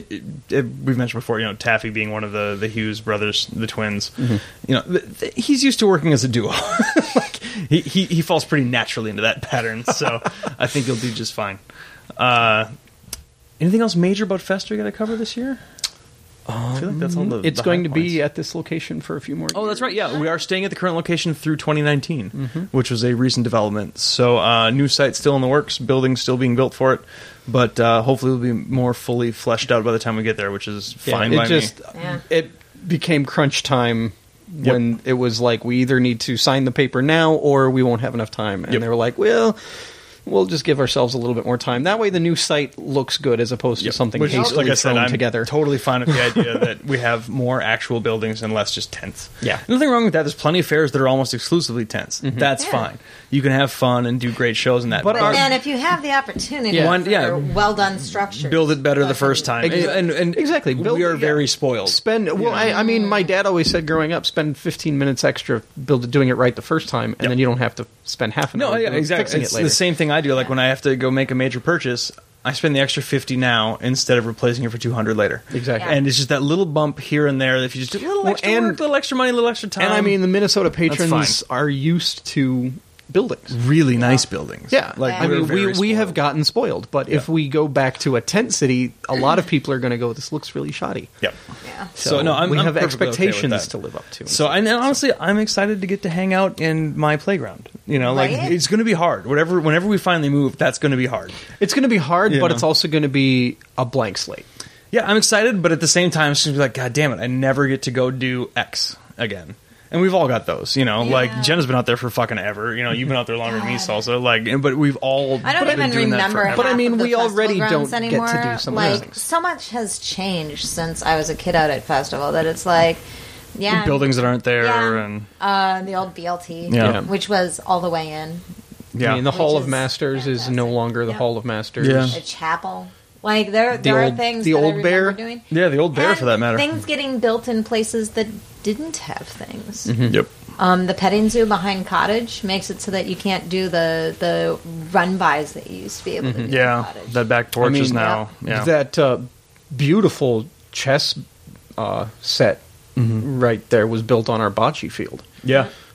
we've mentioned before, Taffy being one of the Hughes brothers, the twins, he's used to working as a duo. Like he falls pretty naturally into that pattern. So I think he'll do just fine. Anything else major about Festa we got to cover this year? I feel like that's all the. It's the going high to be points. at this location for a few more years. Oh, that's right. Yeah, we are staying at the current location through 2019, which was a recent development. So, new site still in the works, building still being built for it, but hopefully it'll be more fully fleshed out by the time we get there, which is fine by me. Yeah. It became crunch time when it was like we either need to sign the paper now or we won't have enough time. And Yep. they were like, well, we'll just give ourselves a little bit more time. That way the new site looks good as opposed to something Which is, hastily like I said, thrown I'm together. totally fine with the idea that we have more actual buildings and less just tents. Yeah. Nothing wrong with that. There's plenty of fairs that are almost exclusively tents. That's Yeah. fine. You can have fun and do great shows and that. But But then if you have the opportunity Yeah. for well done structures, build it better the first time. And Exactly. we are very spoiled. I mean, my dad always said growing up, spend 15 minutes extra doing it right the first time, and then you don't have to spend half an hour exactly. fixing It's it later. the same thing I do. Like when I have to go make a major purchase, I spend the extra 50 now instead of replacing it for 200 later. Exactly. Yeah. And it's just that little bump here and there that if you just do a little extra and- work, a little extra money, a little extra time. And I mean, the Minnesota fine. patrons are used to buildings. really nice buildings. Yeah, Like I we're mean, very we have spoiled. gotten spoiled, but if we go back to a tent city, a lot of people are going to go, this looks really shoddy. Yep. Yeah. So no, I'm we I'm have perfectly okay with expectations that. to live up to. So and honestly, I'm excited to get to hang out in my playground. Like Right? it's going to be hard. Whenever we finally move, that's going to be hard. it's going to be hard, You but know. it's also going to be a blank slate. Yeah, I'm excited, but at the same time, it's going to be like, God damn it, I never get to go do X again. And we've all got those, Like Yeah. Jenna's been out there for fucking ever. You've been out there longer than me, Salsa. But we've all. I don't been even doing that remember. forever. But I half mean, of the we already festival don't grounds get to anymore. do some of those like things. so much has changed since I was a kid out at festival that it's like, yeah, buildings that aren't there, Yeah. and the old BLT, Yeah. which was all the way in, yeah, I mean, the Hall Which of is Masters is no fantastic. longer the Yeah. Hall of Masters. Yeah. a chapel. Like there The are old- things the that I old bear? remember doing. yeah, the old bear And for that matter. Things getting built in places that didn't have things. Yep. The petting zoo behind Cottage makes it so that you can't do the run bys that you used to be able to do. in Yeah, Cottage. that back porch I mean, is now. Yeah. That beautiful chess set right there was built on our bocce field. Yeah.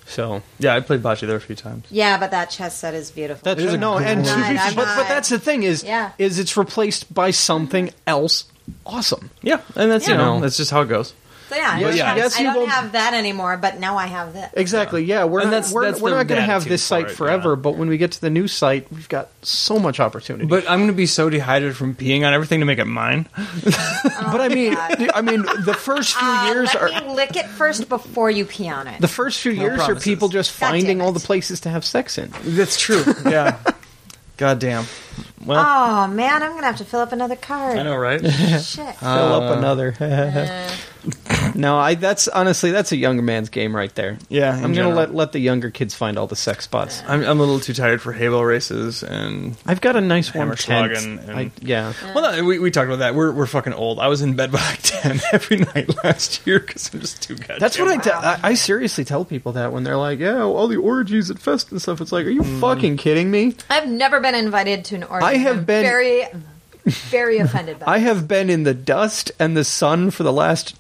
So Yeah, I played bocce there a few times. Yeah, but that chess set is beautiful. that's is a no, and great- I'm but not- that's the thing is Yeah. it's replaced by something else awesome. Yeah, and that's You know. that's just how it goes. So yeah, Yes, yes, I you don't will- have that anymore, but now I have this. Exactly. Yeah, we're And not, that's we're the not going to have attitude this site for it, forever, yeah. but when we get to the new site, we've got so much opportunity. But I'm going to be so dehydrated from peeing on everything to make it mine. But I mean, the first few years are Let me lick it first before you pee on it. the first few years are promises. people just God damn finding all it. the places to have sex in. That's true. Yeah. God damn. Well, Oh man, I'm gonna have to fill up another card. I know, right? Shit. Fill up another. No, that's honestly that's a younger man's game right there. Yeah, I'm gonna let the younger kids find all the sex spots. I'm a little too tired for Halo races and. I've got a nice warm tent. Hammerschlagen and- Yeah. Well, no, we talked about that. We're fucking old. I was in bed by like 10 every night last year because I'm just too goddamn. That's what I seriously tell people that when they're like, yeah, all the orgies at Fest and stuff. It's like, are you fucking kidding me? I've never been invited to an orgy. I have I'm been- very, very offended by I it. have been in the dust and the sun for the last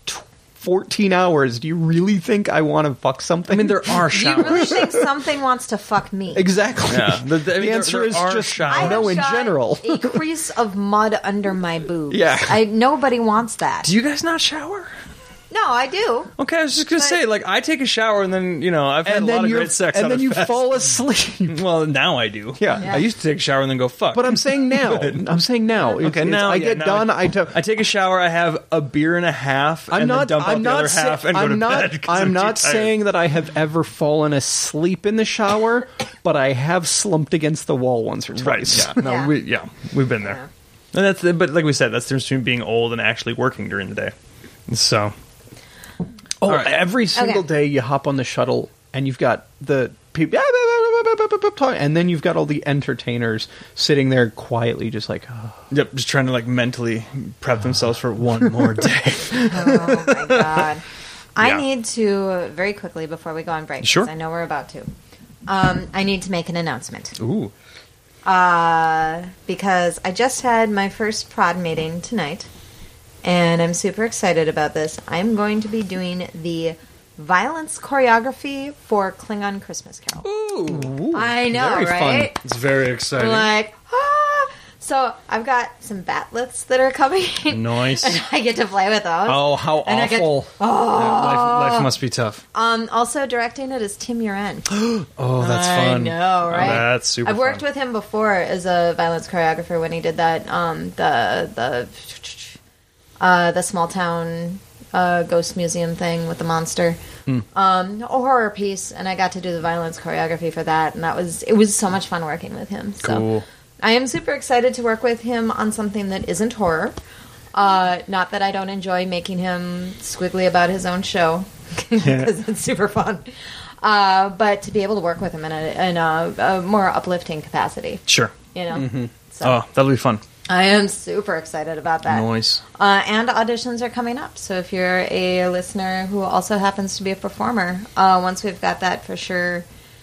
14 hours. Do you really think I want to fuck something? I mean, there are Do you showers. really think something wants to fuck me? exactly. Yeah. The, I mean, answer there is are just showers. I have no in shot general. a crease of mud under my boobs. Yeah. Nobody wants that. Do you guys not shower? No, I do. Okay, I was just gonna But- say, like, I take a shower and then I've had a lot of great sex. and out then of you Fest. fall asleep. Well, now I do. Yeah. Yeah. I used to take a shower and then go fuck. But I'm saying now. I'm saying now. Okay, now I yeah, get now done. I take a shower. I have a beer and a half, and then dump out the other half and go to bed. 'cause I'm too not tired. saying that I have ever fallen asleep in the shower, but I have slumped against the wall once or twice. Right? Yeah. No. Yeah. We've been there. And that's. But like we said, that's the difference between being old and actually working during the day. So. Oh, All right. every single Okay. day you hop on the shuttle and you've got the people, and then you've got all the entertainers sitting there quietly, just like, oh. Yep. Just trying to like mentally prep themselves for one more day. Oh my god. I Yeah. need to very quickly before we go on break. 'cause Sure. I know we're about to. I need to make an announcement. Ooh. Because I just had my first prod meeting tonight, and I'm super excited about this. I'm going to be doing the violence choreography for Klingon Christmas Carol. Ooh. I know, very fun. right? It's very exciting. Like, ah! So I've got some batlets that are coming. Nice. And I get to play with those. Oh, how And I get- awful. Life must be tough. Also directing it is Tim Uren. Oh, that's I fun. know, right? That's super I've worked fun. with him before as a violence choreographer when he did that the small town ghost museum thing with the monster, a horror piece, and I got to do the violence choreography for that, and it was so much fun working with him. So Cool. I am super excited to work with him on something that isn't horror. Not that I don't enjoy making him squiggly about his own show, because it's super fun. But to be able to work with him in a more uplifting capacity, Sure. you know. So Oh, that'll be fun. I am super excited about that. Noise. And auditions are coming up. So if you're a listener who also happens to be a performer, once we've got that for sure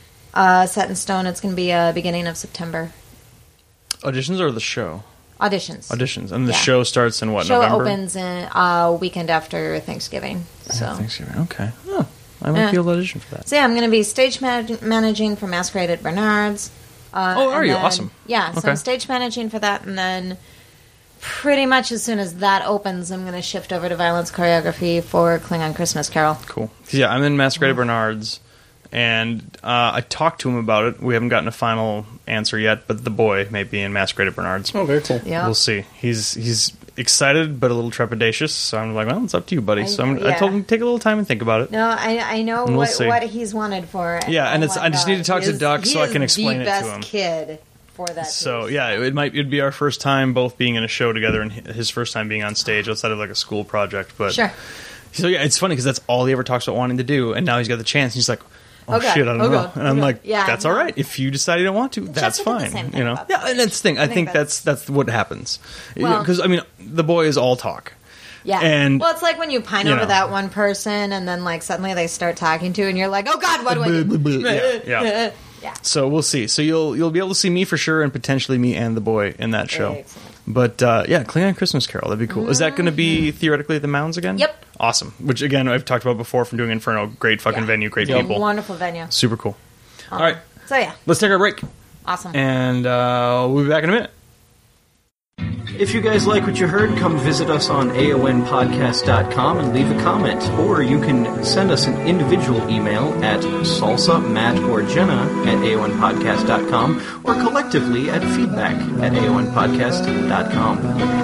set in stone, it's going to be beginning of September. Auditions or the show? Auditions. Auditions. And the Yeah. show starts in what, Show November? opens in weekend after Thanksgiving. So. Thanksgiving. Okay. Oh, I might Yeah. be able to audition for that. So yeah, I'm going to be stage managing for Masquerade at Bernard's. Oh, are and you? then- Awesome. Yeah, so Okay. I'm stage managing for that, and then pretty much as soon as that opens, I'm going to shift over to violence choreography for Klingon Christmas Carol. Cool. Yeah, I'm in Masquerade at Bernard's, and I talked to him about it. We haven't gotten a final answer yet, but the boy may be in Masquerade at Bernard's. Oh, very cool. Yeah. We'll see. He's excited, but a little trepidatious, so I'm like, well, it's up to you, buddy. So I yeah. told him to take a little time and think about it. No, I know And we'll see. what he's wanted for. Yeah, and oh it's- my I just need to God. talk to He is- Duck so I he can is explain the it to best him. kid for that. So piece. yeah, it'd be our first time both being in a show together, and his first time being on stage outside of like a school project. But Sure. So yeah, it's funny because that's all he ever talks about wanting to do, and now he's got the chance. And he's like, "Oh Okay, shit, I don't know." okay, And I'm okay. like, Yeah, "That's no. all right. If you decide you don't want to, that's Jessica did the fine." same thing You know? about Yeah, that. and that's the thing. I think that's- that's what happens. Well- Because I mean, the boy is all talk. Yeah. And- well, it's like when you pine you over know. that one person, and then like suddenly they start talking to you, and you're like, "Oh God, what do I do?" Yeah. Yeah. So we'll see. So you'll be able to see me for sure, and potentially me and the boy in that show. Excellent. But yeah, Klingon Christmas Carol, that'd be cool. Is that going to be theoretically at the Mounds again? Yep. Awesome. Which again, I've talked about before from doing Inferno. Great fucking venue, great It's a people. wonderful venue. Super cool. All right, So yeah, let's take our break. awesome. And we'll be back in a minute. If you guys like what you heard, come visit us on aonpodcast.com and leave a comment. Or you can send us an individual email at salsa, Matt, or Jenna at aonpodcast.com or collectively at feedback at aonpodcast.com.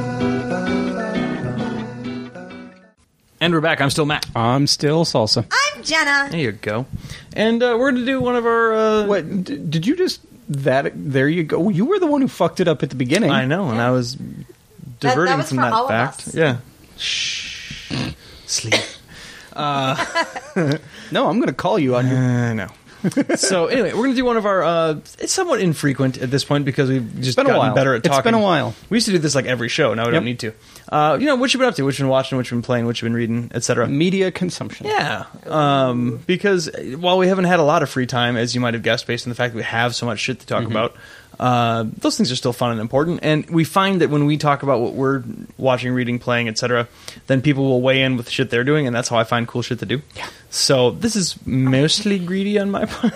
And we're back. I'm still Matt. I'm still salsa. I'm Jenna. There you go. And we're going to do one of our... What, did you just... There you go. You were the one who fucked it up at the beginning. I know, and I was diverting was from for that all of fact. us. Yeah. Shh. Sleep. No, I'm going to call you on your... No. So anyway, we're going to do one of our... it's somewhat infrequent at this point because we've just been a gotten while. better at talking. It's been a while. We used to do this like every show. Now we don't need to. What you been up to? What you been watching? What you been playing? What you been reading? Etc. Media consumption. Yeah. Because while we haven't had a lot of free time, as you might have guessed based on the fact that we have so much shit to talk about, those things are still fun and important. And we find that when we talk about what we're watching, reading, playing, etc., then people will weigh in with shit they're doing, and that's how I find cool shit to do. Yeah. So this is mostly greedy on my part.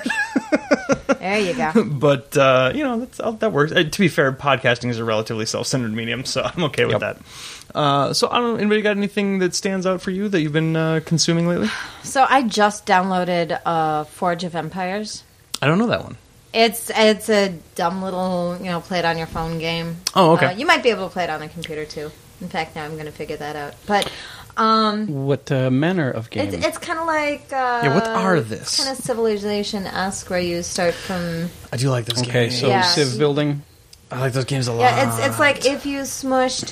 There you go. But, that works. To be fair, podcasting is a relatively self-centered medium, so I'm okay with that. So, I don't know, anybody got anything that stands out for you that you've been consuming lately? So I just downloaded Forge of Empires. I don't know that one. It's a dumb little, play it on your phone game. Oh, okay. You might be able to play it on a computer, too. In fact, now I'm going to figure that out. But what manner of game? it's kind of like... what are this? Kind of Civilization-esque, where you start from... I do like those games. Okay, so Yeah. Civ building. I like those games a lot. Yeah, it's like if you smushed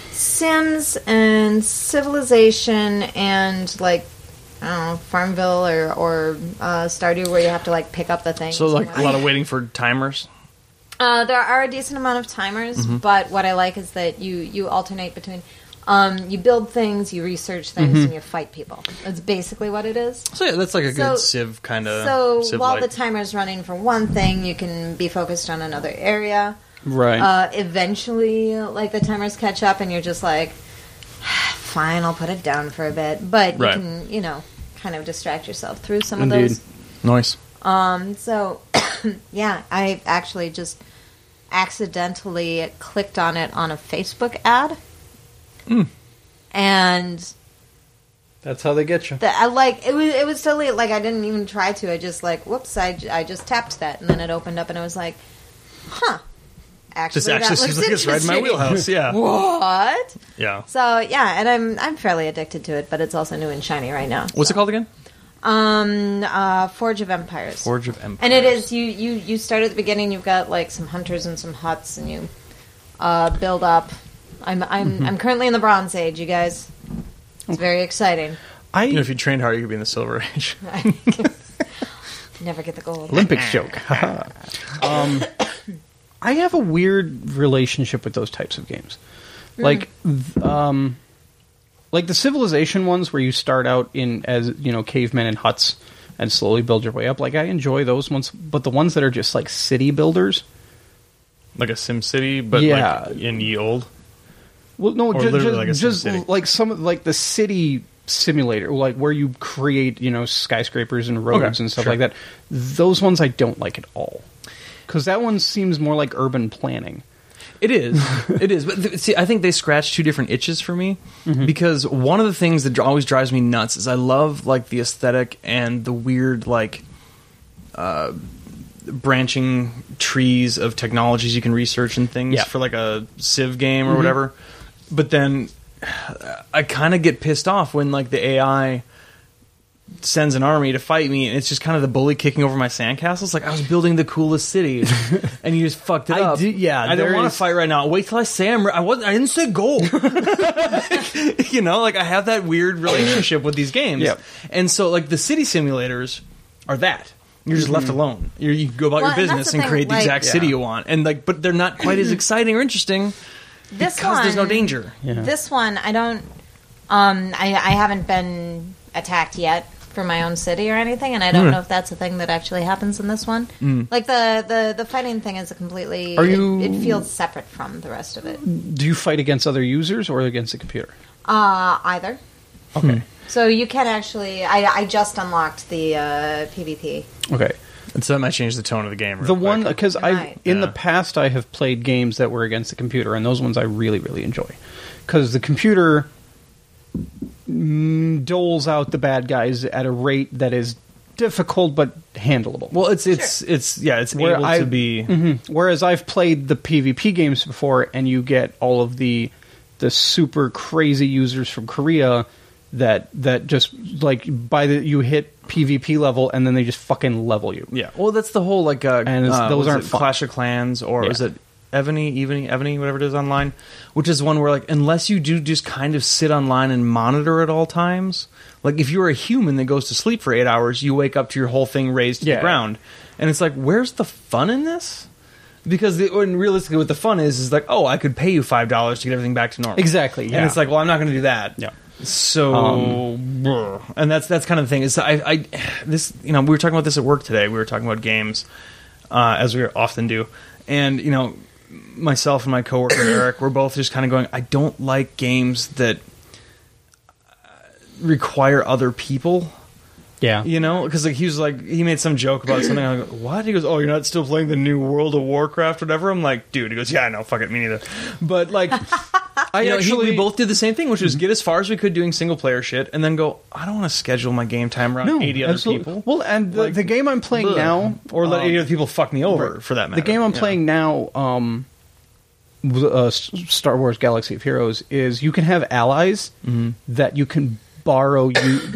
Sims and Civilization and, like, I don't know, Farmville or Stardew, where you have to, like, pick up the things. So, like, a lot of waiting for timers? There are a decent amount of timers, but what I like is that you alternate between... you build things, you research things, and you fight people. That's basically what it is. So, yeah, that's like a good Civ kind of... So, while the timer's running for one thing, you can be focused on another area. Right. Eventually, like, the timers catch up, and you're just like, fine, I'll put it down for a bit. But you can, kind of distract yourself through some of those. Nice. So, yeah, I actually just accidentally clicked on it on a Facebook ad. And that's how they get you. It was totally like I didn't even try to. I just like, whoops, I just tapped that, and then it opened up, and I was like, huh. Actually, this actually seems like it's right in my wheelhouse. Yeah. What? Yeah. So yeah, and I'm fairly addicted to it, but it's also new and shiny right now. What's it called again? Forge of Empires. Forge of Empires. And it is you start at the beginning. You've got like some hunters and some huts, and you build up. I'm currently in the Bronze Age, you guys. It's very exciting. If you trained hard, you could be in the Silver Age. Never get the gold. Olympics joke. I have a weird relationship with those types of games. Like the Civilization ones where you start out as cavemen in huts and slowly build your way up. Like I enjoy those ones, but the ones that are just like city builders, like a Sim City, but like in ye old. Well, no, or just like some of like the city simulator, like where you create skyscrapers and roads and stuff like that. Those ones I don't like at all. Because that one seems more like urban planning. It is. It is. But see, I think they scratch two different itches for me. Because one of the things that always drives me nuts is I love like the aesthetic and the weird like branching trees of technologies you can research and things for like a Civ game or whatever. But then I kind of get pissed off when like the AI sends an army to fight me, and it's just kind of the bully kicking over my sandcastles. Like I was building the coolest city, and you just fucked it up. I don't want to fight right now. Wait till I say I didn't say go. Like I have that weird relationship with these games, and so like the city simulators are that. You're just left alone. You go about your business and create the exact city you want, and like, but they're not quite as exciting or interesting because there's no danger. This one, I don't. I haven't been attacked yet for my own city or anything, and I don't know if that's a thing that actually happens in this one. Like the fighting thing is a completely. It feels separate from the rest of it. Do you fight against other users or against the computer? Either. Okay. So you can actually. I just unlocked the PvP. Okay. And so that might change the tone of the game. The one, because in the Yeah. past I have played games that were against the computer, and those ones I really, really enjoy. Because the computer doles out the bad guys at a rate that is difficult but handleable. Well, it's Where able to be. Whereas I've played the PvP games before, and you get all of the super crazy users from Korea that just like you hit PvP level and then they just fucking level you. Yeah. Well, that's the whole like those aren't fun. Clash of Clans or Yeah. is it Evany, whatever it is online, which is one where like unless you do just kind of sit online and monitor at all times, like if you're a human that goes to sleep for 8 hours, you wake up to your whole thing raised to the ground, and it's like, where's the fun in this? Because realistically, what the fun is like, oh, I could pay you $5 to get everything back to normal. Exactly. Yeah. And it's like, well, I'm not going to do that. Yeah. So, and that's kind of the thing. Is this we were talking about this at work today. We were talking about games, as we often do, and myself and my coworker Eric, we're both just kind of going, I don't like games that require other people. Yeah. Because like he made some joke about something. I go, what? He goes, oh, you're not still playing the new World of Warcraft, or whatever. I'm like, dude. He goes, yeah, I know, fuck it, me neither. But like, we both did the same thing, which was get as far as we could doing single player shit, and then go, I don't want to schedule my game time around 80 other people. Well, and the game I'm playing now, or let 80 other people fuck me over for that matter. The game I'm playing now, Star Wars Galaxy of Heroes, is you can have allies that you can borrow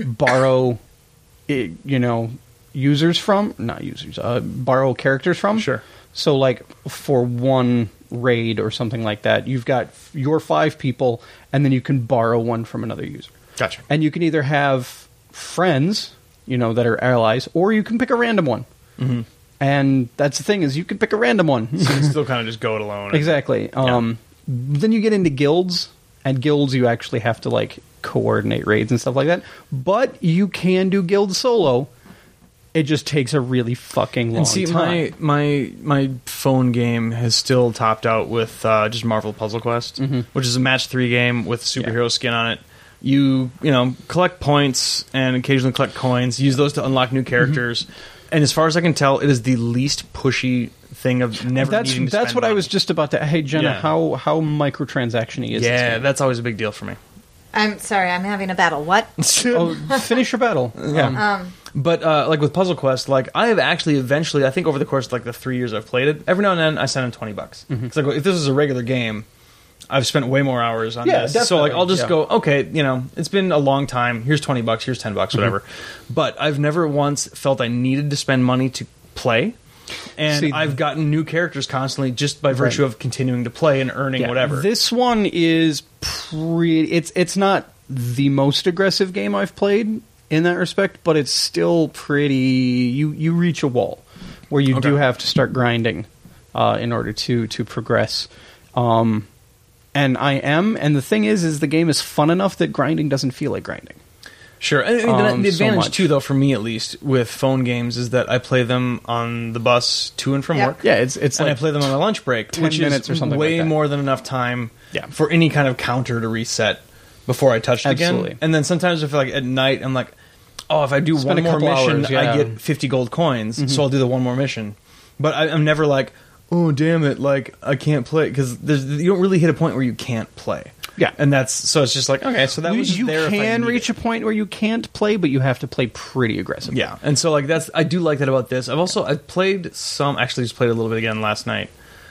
users from, not users, borrow characters from. Sure. So like for one raid or something like that, you've got your 5 people, and then you can borrow one from another user. Gotcha. And you can either have friends, that are allies, or you can pick a random one. Mm-hmm. And that's the thing, is you can pick a random one. So you can still kind of just go it alone. Exactly. Then you get into guilds, and guilds you actually have to like coordinate raids and stuff like that. But you can do guild solo. It just takes a really fucking long time. My phone game has still topped out with just Marvel Puzzle Quest, which is a match 3 game with superhero skin on it. You collect points and occasionally collect coins. Use those to unlock new characters. And as far as I can tell, it is the least pushy thing of never needing to spend That's what money. I was just about to... Hey, Jenna, how microtransaction-y is this game? That's always a big deal for me. I'm sorry, I'm having a battle. What? Finish your battle. Yeah. But like with Puzzle Quest, like I have actually eventually, I think over the course of like the 3 years I've played it, every now and then I send him $20. It's like if this was a regular game, I've spent way more hours on this. Definitely. So like I'll just go, okay, it's been a long time. Here's $20. Here's $10. Whatever. But I've never once felt I needed to spend money to play. And I've gotten new characters constantly just by virtue of continuing to play and earning whatever. This one is it's not the most aggressive game I've played in that respect, but it's still pretty... You reach a wall where you do have to start grinding in order to progress. And the thing is the game is fun enough that grinding doesn't feel like grinding. Sure. And the advantage, so too, though, for me at least, with phone games is that I play them on the bus to and from work. Yeah, it's and like I play them on my lunch break, 10 which minutes is or something way like that. more than enough time for any kind of counter to reset before I touch it Absolutely. again. And then sometimes if like at night I'm like, oh, if I do Spend one a more couple mission, hours, I get 50 gold coins, so I'll do the one more mission. But I'm never like, oh, damn it, like I can't play, because you don't really hit a point where you can't play. Yeah. And so it's just like, okay, so that was you there if I can need reach it. a point where you can't play, but you have to play pretty aggressively. Yeah, and so like I do like that about this. I played some, actually just played a little bit again last night.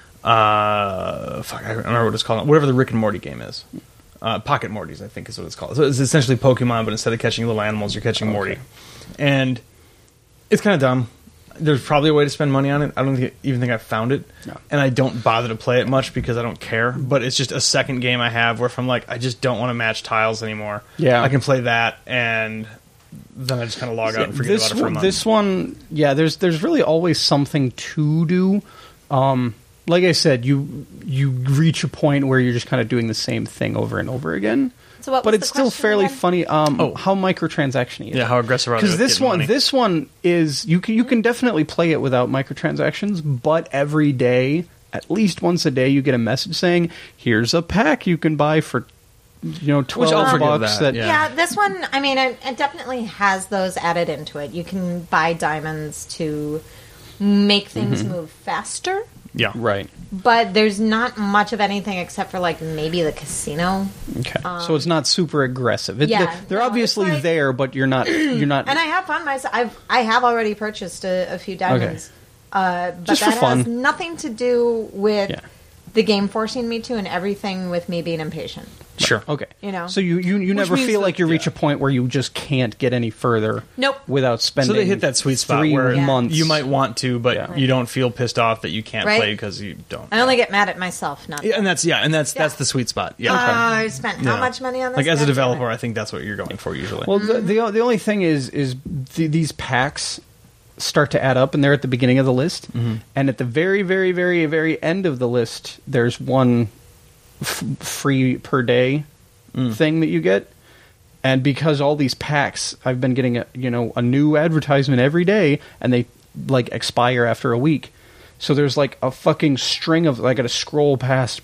I don't remember what it's called. Whatever the Rick and Morty game is. Pocket Mortys, I think is what it's called. So it's essentially Pokemon, but instead of catching little animals, you're catching Morty. And it's kind of dumb. There's probably a way to spend money on it. I don't even think I've found it. No. And I don't bother to play it much because I don't care. But it's just a second game I have where if I'm like, I just don't want to match tiles anymore. Yeah. I can play that, and then I just kind of log out and forget about it for a month. This one, there's really always something to do. Like I said, you reach a point where you're just kind of doing the same thing over and over again. So what? But was it's the still question fairly again? funny. How microtransaction-y. Yeah, how aggressive are they? Because with getting money? this one is you can definitely play it without microtransactions, but every day, at least once a day, you get a message saying, "Here's a pack you can buy for, I'll $12 forgive bucks." that, That Yeah, this one, I mean, it definitely has those added into it. You can buy diamonds to make things move faster, Yeah. right. but there's not much of anything except for, like, maybe the casino. Okay, so it's not super aggressive. yeah, They're no, obviously it's like- there, but you're not. And I have fun myself. I have already purchased a few diamonds. But Just for that fun. has nothing to do with Yeah. the game forcing me to, and everything with me being impatient. Sure. Okay. You know? So you never means feel that- like you reach yeah. a point where you just can't get any further. Nope. Without spending. So they hit that sweet spot 3 where months. you might want to, but Yeah. you don't feel pissed off that you can't Right. play because you don't. I only get mad at myself, not Yeah, and that's that's Yeah. the sweet spot. Yeah. I spent how Yeah. much money on this? Like as a God damn it. developer, I think that's what you're going for usually. Well, the only thing is these packs start to add up, and they're at the beginning of the list, and at the very, very, very, very end of the list, there's one free per day thing that you get. And because all these packs, I've been getting a new advertisement every day, and they like expire after a week. So there's like a fucking string of, I got to scroll past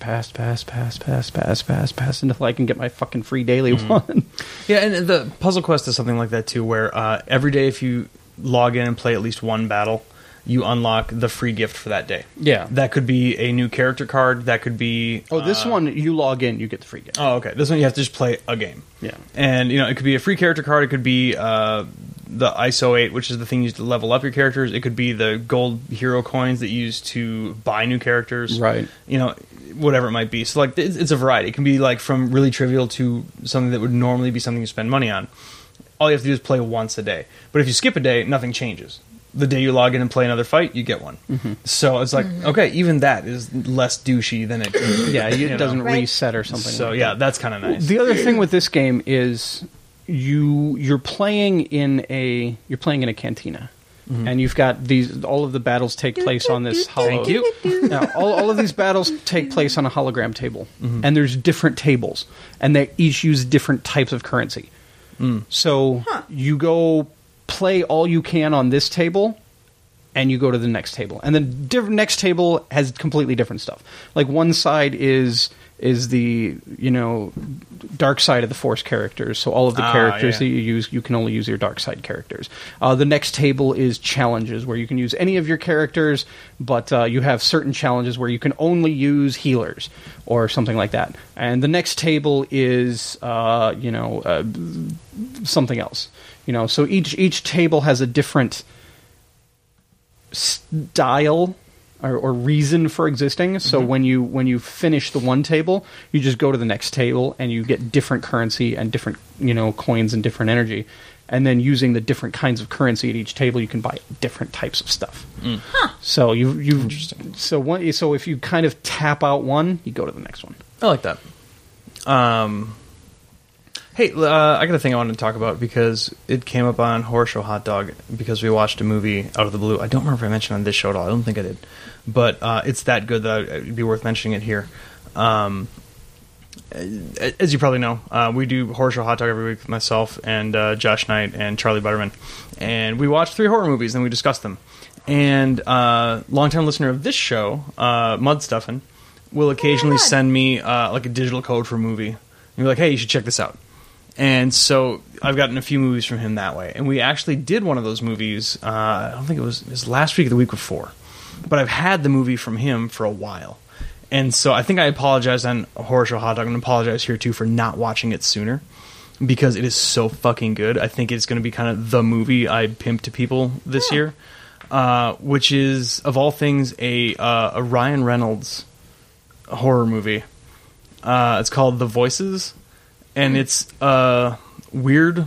until I can get my fucking free daily one. Yeah, and the Puzzle Quest is something like that too, where every day if you log in and play at least one battle, you unlock the free gift for that day. Yeah. That could be a new character card. That could be... Oh, this one, you log in, you get the free gift. Oh, okay. This one you have to just play a game. Yeah. And, it could be a free character card. It could be the ISO 8, which is the thing used to level up your characters. It could be the gold hero coins that you use to buy new characters. Right. Whatever it might be. So, like, it's a variety. It can be, like, from really trivial to something that would normally be something you spend money on. All you have to do is play once a day. But if you skip a day, nothing changes. The day you log in and play another fight, you get one. So it's like, okay, even that is less douchey than it. Yeah, it doesn't Right. reset or something. So like yeah, that. that's kind of nice. The other thing with this game is you're playing in a cantina. And you've got all of the battles take place on this hollow. Thank you. Now, all of these battles take place on a hologram table, and there's different tables, and they each use different types of currency. So you go play all you can on this table, and you go to the next table, and the next table has completely different stuff. Like one side is the dark side of the Force characters, so all of the characters that you use, you can only use your dark side characters. The next table is challenges, where you can use any of your characters, but you have certain challenges where you can only use healers or something like that. And the next table is something else. So each table has a different style or reason for existing. So when you finish the one table, you just go to the next table and you get different currency and different coins and different energy. And then using the different kinds of currency at each table, you can buy different types of stuff. So so if you kind of tap out one, you go to the next one. I like that. Hey, I got a thing I wanted to talk about because it came up on Horror Show Hot Dog because we watched a movie out of the blue. I don't remember if I mentioned it on this show at all. I don't think I did. But it's that good that it'd be worth mentioning it here. As you probably know, we do Horror Show Hot Dog every week with myself and Josh Knight and Charlie Butterman. And we watch 3 horror movies and we discuss them. And longtime listener of this show, Mud Stuffin', will occasionally send me like a digital code for a movie. And be like, hey, you should check this out. And so I've gotten a few movies from him that way. And we actually did one of those movies, I don't think it was last week or the week before. But I've had the movie from him for a while. And so I think I apologized on Horror Show Hot Dog and apologize here too for not watching it sooner. Because it is so fucking good. I think it's going to be kind of the movie I pimp to people this year. Which is, of all things, a Ryan Reynolds horror movie. It's called The Voices. And it's a weird,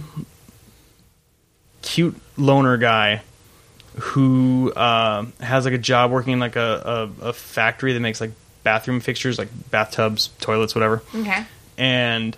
cute loner guy who has like a job working in like a factory that makes like bathroom fixtures, like bathtubs, toilets, whatever. Okay. And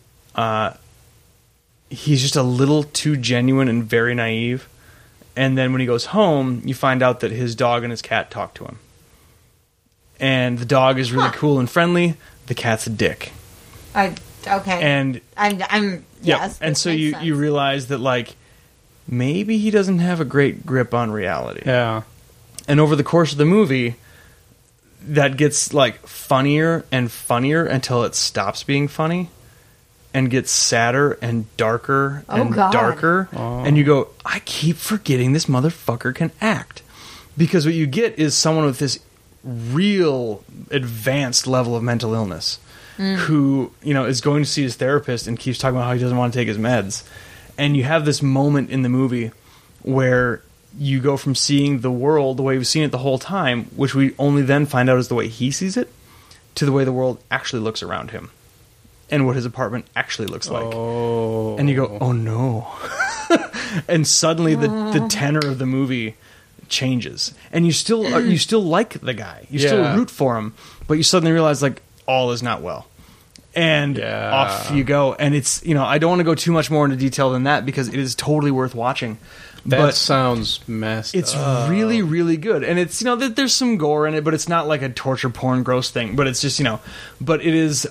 he's just a little too genuine and very naive. And then when he goes home, you find out that his dog and his cat talk to him. And the dog is really cool and friendly. The cat's a dick. Okay. And I'm yeah, yes. and this so makes you sense. realize that like maybe he doesn't have a great grip on reality. Yeah. And over the course of the movie, that gets like funnier and funnier until it stops being funny and gets sadder and darker and God. darker. And you go, I keep forgetting this motherfucker can act. Because what you get is someone with this real advanced level of mental illness who, you know, is going to see his therapist and keeps talking about how he doesn't want to take his meds. And you have this moment in the movie where you go from seeing the world the way we've seen it the whole time, which we only then find out is the way he sees it, to the way the world actually looks around him and what his apartment actually looks like. Oh. And you go, oh no. And suddenly the tenor of the movie changes. And you still like the guy. You still root for him, but you suddenly realize like all is not well. And off you go. And it's, you know, I don't want to go too much more into detail than that because it is totally worth watching. That sounds messed It's up. really, really good. And it's, you know, there's some gore in it, but it's not like a torture porn gross thing. But it's just, you know, but it is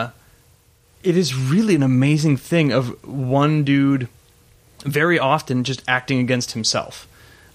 really an amazing thing of one dude very often just acting against himself.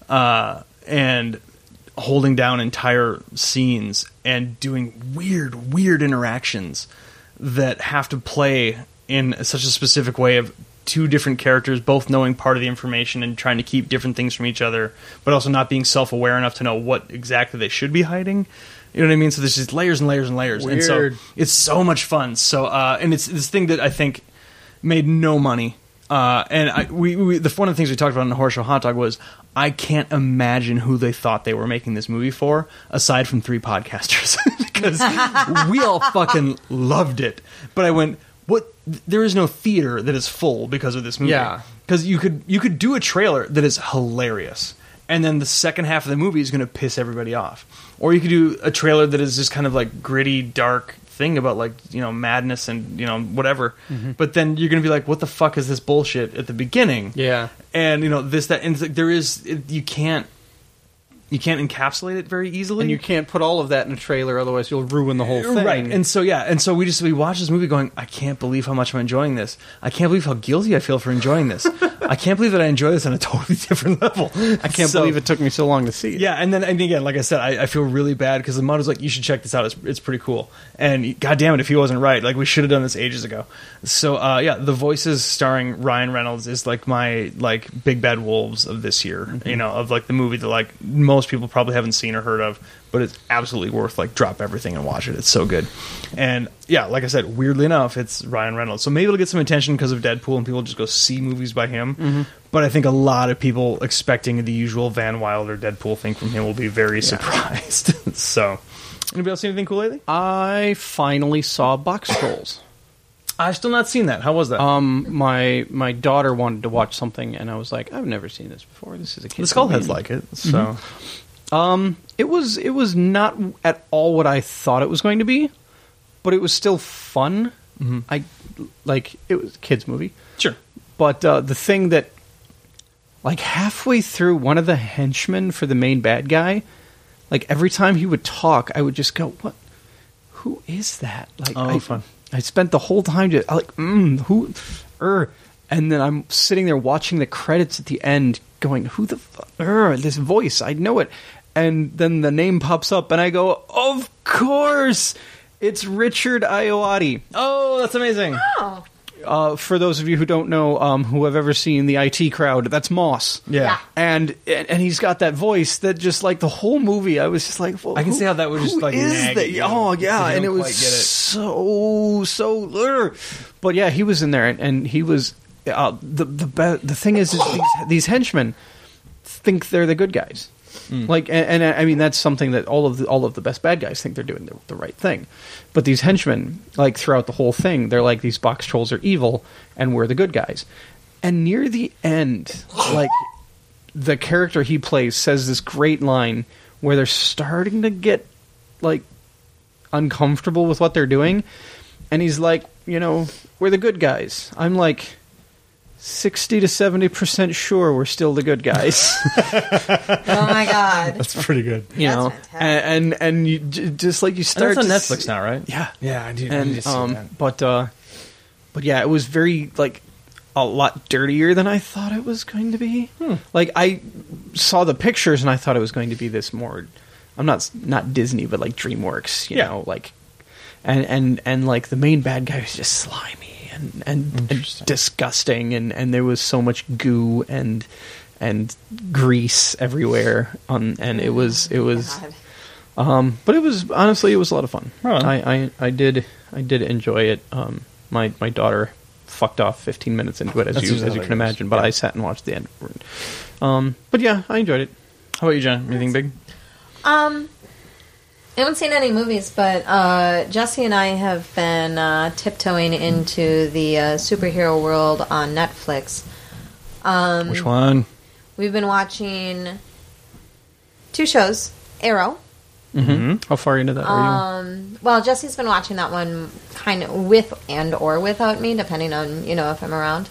And holding down entire scenes and doing weird interactions that have to play in such a specific way of two different characters both knowing part of the information and trying to keep different things from each other, but also not being self-aware enough to know what exactly they should be hiding. You know what I mean? So there's just layers and layers and layers. Weird. And so it's so much fun. So and it's this thing that I think made no money. And one of the things we talked about on the Horror Show Hot Dog was I can't imagine who they thought they were making this movie for, aside from 3 podcasters, because we all fucking loved it. But I went, what? There is no theater that is full because of this movie. Yeah. Because you could do a trailer that is hilarious, and then the second half of the movie is going to piss everybody off. Or you could do a trailer that is just kind of like gritty, dark thing about like, you know, madness and, you know, whatever. But then you're going to be like, what the fuck is this bullshit at the beginning? Yeah. And, you know, this, that, and it's like you can't encapsulate it very easily. And you can't put all of that in a trailer, otherwise you'll ruin the whole thing. Right. And so, we watched this movie going, I can't believe how much I'm enjoying this. I can't believe how guilty I feel for enjoying this. I can't believe that I enjoy this on a totally different level. I can't believe it took me so long to see it. Yeah, and again, like I said, I feel really bad because the mud was like, you should check this out. It's pretty cool. And god damn it, if he wasn't right, like we should have done this ages ago. So the voices starring Ryan Reynolds is like my like big bad wolves of this year. You know, of like the movie that like most people probably haven't seen or heard of, but it's absolutely worth like drop everything and watch it. It's so good. And yeah, like I said, weirdly enough, it's Ryan Reynolds. So maybe it'll get some attention because of Deadpool and people just go see movies by him. But I think a lot of people expecting the usual Van Wilder Deadpool thing from him will be very surprised. So, anybody else see anything cool lately? I finally saw Box Trolls. I've still not seen that. How was that? My daughter wanted to watch something, and I was like, I've never seen this before. This is a kid. The Skullheads like it. So, It was not at all what I thought it was going to be, but it was still fun. It was a kids movie. sure. But the thing that, like halfway through, one of the henchmen for the main bad guy, like every time he would talk, I would just go, "What? Who is that?" Like, Fun. I spent the whole time just like, who? And then I'm sitting there watching the credits at the end, going, "Who the this voice? I know it." And then the name pops up, and I go, "Of course, it's Richard Ayoade." Oh, that's amazing. Oh. For those of you who don't know, who have ever seen the IT Crowd, that's Moss. Yeah. And he's got that voice that just like the whole movie, I was just like, well, I can see how that would just like nag at you Oh if yeah, you and it don't was quite get it. so. But yeah, he was in there, and he was the thing is these henchmen think they're the good guys. Like, and I mean, that's something that all of the best bad guys think they're doing the right thing. But these henchmen, like throughout the whole thing, they're like, these box trolls are evil and we're the good guys. And near the end, like the character he plays says this great line where they're starting to get like uncomfortable with what they're doing. And he's like, you know, we're the good guys. I'm like 60 to 70% sure we're still the good guys. Oh my god. That's pretty good. You know, fantastic. and you just like you start. That's on to Netflix see- now, right? Yeah, Yeah, I do. and But yeah, it was very like a lot dirtier than I thought it was going to be. Like I saw the pictures and I thought it was going to be this more. I'm not Disney, but like DreamWorks, you know, like, and like the main bad guy was just slimy and disgusting, and there was so much goo and grease everywhere, and it was, God. but it was honestly it was a lot of fun. Right. I did enjoy it. My daughter fucked off 15 minutes into it, as you can imagine, but I sat and watched the end. But yeah, I enjoyed it. How about you, Jen? Anything big? I haven't seen any movies, but Jesse and I have been tiptoeing into the superhero world on Netflix. Which one? We've been watching 2 shows. Arrow. How far into that are you? Well, Jesse's been watching that one kind of with and or without me, depending on, if I'm around.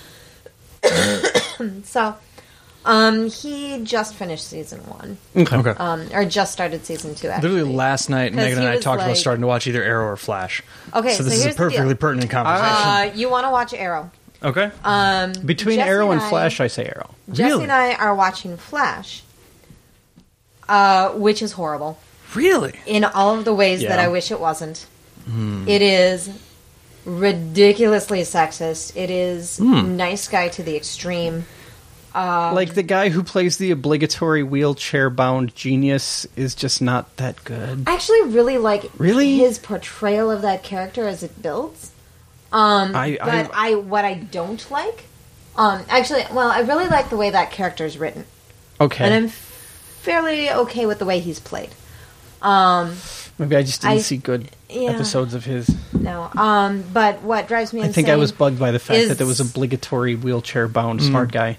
So, he just finished season 1. Okay. Or just started season 2, actually. Literally last night, 'Cause Megan and he I was talked about like- starting to watch either Arrow or Flash. Okay, so so this is a here's the perfectly deal. pertinent conversation. You want to watch Arrow. Okay. Between Jesse Arrow and and I- Flash, I say Arrow. Jesse Really? and I are watching Flash, which is horrible Really? in all of the ways Yeah. that I wish it wasn't. It is ridiculously sexist. It is nice guy to the extreme. Like the guy who plays the obligatory wheelchair-bound genius is just not that good. I actually really like Really? his portrayal of that character as it builds. But what I don't like, I really like the way that character is written, Okay. and I'm fairly okay with the way he's played. Maybe I just didn't I- see good yeah. episodes of his. No, but what drives me I insane? think I was bugged by the fact is- that there was obligatory wheelchair-bound smart guy.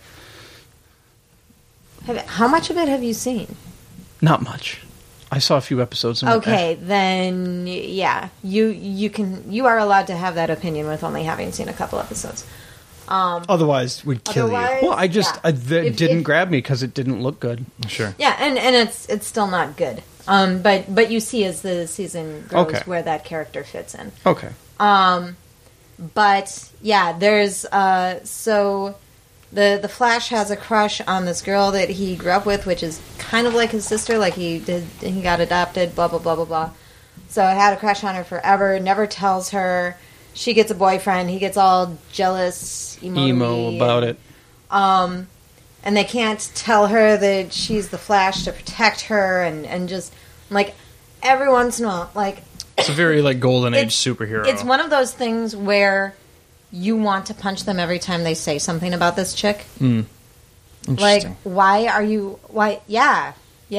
How much of it have you seen? Not much. I saw a few episodes. And went, Okay, then yeah, you are allowed to have that opinion with only having seen a couple episodes. Otherwise, we'd kill Otherwise- Well, I just Yeah. it didn't grab me because it didn't look good. you. Sure. Yeah, and it's still not good. But you see as the season grows Okay. where that character fits in. Okay. But yeah, there's so the Flash has a crush on this girl that he grew up with, which is kind of like his sister. Like he got adopted. Blah blah blah blah blah. So I had a crush on her forever. Never tells her. She gets a boyfriend. He gets all jealous, Emo about it. and they can't tell her that she's the Flash to protect her, and just like every once in a while, like It's a very like golden age It's- superhero. it's one of those things where you want to punch them every time they say something about this chick. Like, Interesting. why are you? Why? Yeah.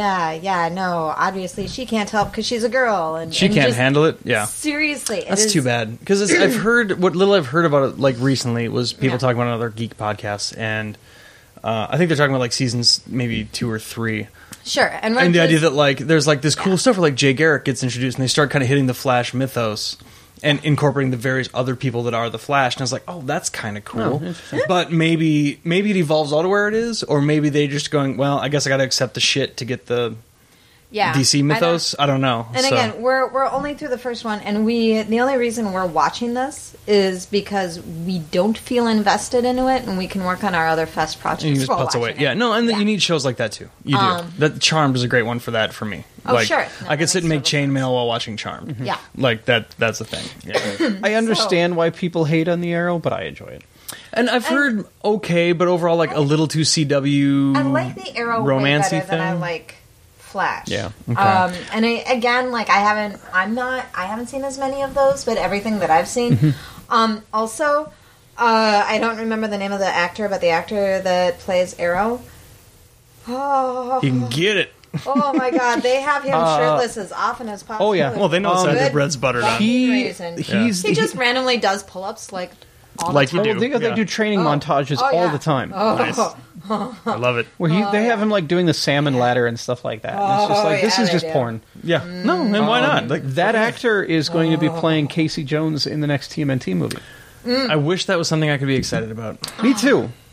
No, obviously she can't help because she's a girl, and She and can't just- handle it. Yeah. Seriously, it That's is- too bad because I've heard what little I've heard about it like recently was people Yeah. talking about another geek podcast, and I think they're talking about like seasons maybe 2 or 3, Sure, and and the idea that like there's like this cool stuff where like Jay Garrick gets introduced, and they start kind of hitting the Flash mythos and incorporating the various other people that are the Flash, and I was like, oh, that's kind of cool. But maybe it evolves all to where it is, or maybe they just going, well, I guess I got to accept the shit to get the DC mythos. I don't know. And So- again, we're only through the first one, and the only reason we're watching this is because we don't feel invested into it, and we can work on our other fest projects. you just while putz away. watching it. Yeah, no, and you need shows like that too. You do. That Charmed is a great one for that for me. Oh, like, sure. No, I that could sit and make makes total chainmail while watching Charmed. Yeah. Like that's the thing. Yeah. I understand why people hate on the Arrow, but I enjoy it. And I've heard okay, but overall like a little too CW I like the Arrow way romancy better than I thing. like Flash. Yeah. Okay. And again, like I haven't seen as many of those, but everything that I've seen. Also, I don't remember the name of the actor, but the actor that plays Arrow. Oh, You can get it. oh my God! They have him shirtless as often as possible. oh, yeah. Well, they know it's Good their bread's buttered on. fucking reason. He just randomly does pull-ups like all Like the you time. do. they do training montages all yeah. the time. Nice. I love it. Where they have him like doing the salmon ladder and stuff like that. And it's just like this yeah, is they just do. porn. Yeah. No, and why not? Like That actor is going to be playing Casey Jones in the next TMNT movie. I wish that was something I could be excited about. Me too.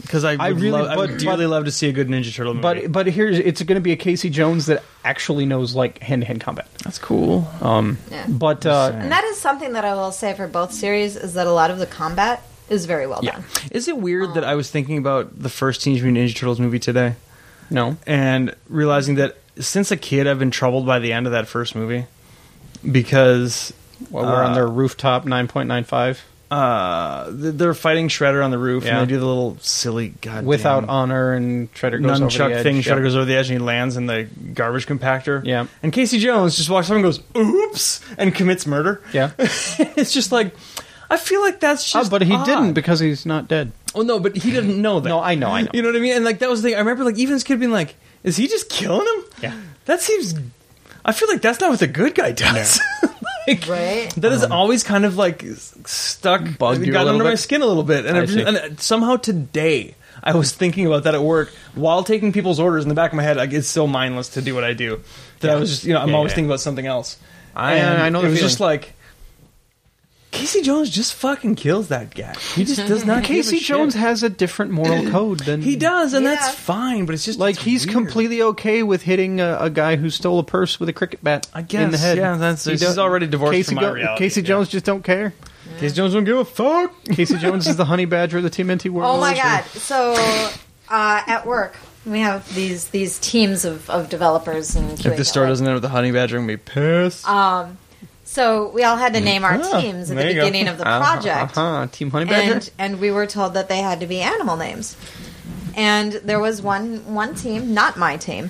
because I would dearly love to see a good Ninja Turtle movie. But here's it's going to be a Casey Jones that actually knows like hand-to-hand combat. That's cool. Yeah. But And that is something that I will say for both series is that a lot of the combat is very well done. Is it weird that I was thinking about the first Teenage Mutant Ninja Turtles movie today, no, and realizing that since a kid I've been troubled by the end of that first movie because we're on their rooftop 9.95 they're fighting Shredder on the roof Yeah. and they do the little silly goddamn without honor, and Shredder goes over the nunchuck edge. thing. Yep. Shredder goes over the edge and he lands in the garbage compactor. Yeah. And Casey Jones just walks up and goes, "Oops," and commits murder. Yeah. It's just like, I feel like that's just but he odd. didn't because he's not dead. Oh no, but he didn't know that. No, I know. You know what I mean? And like that was the thing. I remember like even as a kid being like, "Is he just killing him?" Yeah. That seems. I feel like that's not what the good guy does. Like, Right? that is always kind of like stuck, Bugged you a got little under my bit? skin a little bit, and, I see. and somehow today I was thinking about that at work while taking people's orders. In the back of my head, like it's so mindless to do what I do that I was just I'm always thinking about something else. I know it the was feeling. just like. Casey Jones just fucking kills that guy. He just does not. Casey give a Jones shit. has a different moral code than He does, and Yeah. that's fine. But it's just Like it's he's weird. completely okay with hitting a guy who stole a purse with a cricket bat I guess, in the head. yeah, that's- he's already divorced Casey from my reality, Casey yeah. Jones just don't care. Casey Jones don't give a fuck. Casey Jones is the honey badger of the TMNT world. Oh my god! So at work we have these teams of developers and If this story doesn't end with the honey badger, I'm gonna be pissed. So we all had to name our Ah, teams at there the you go. beginning of the project. Team Honey Badger. And we were told that they had to be animal names. And there was one team, not my team,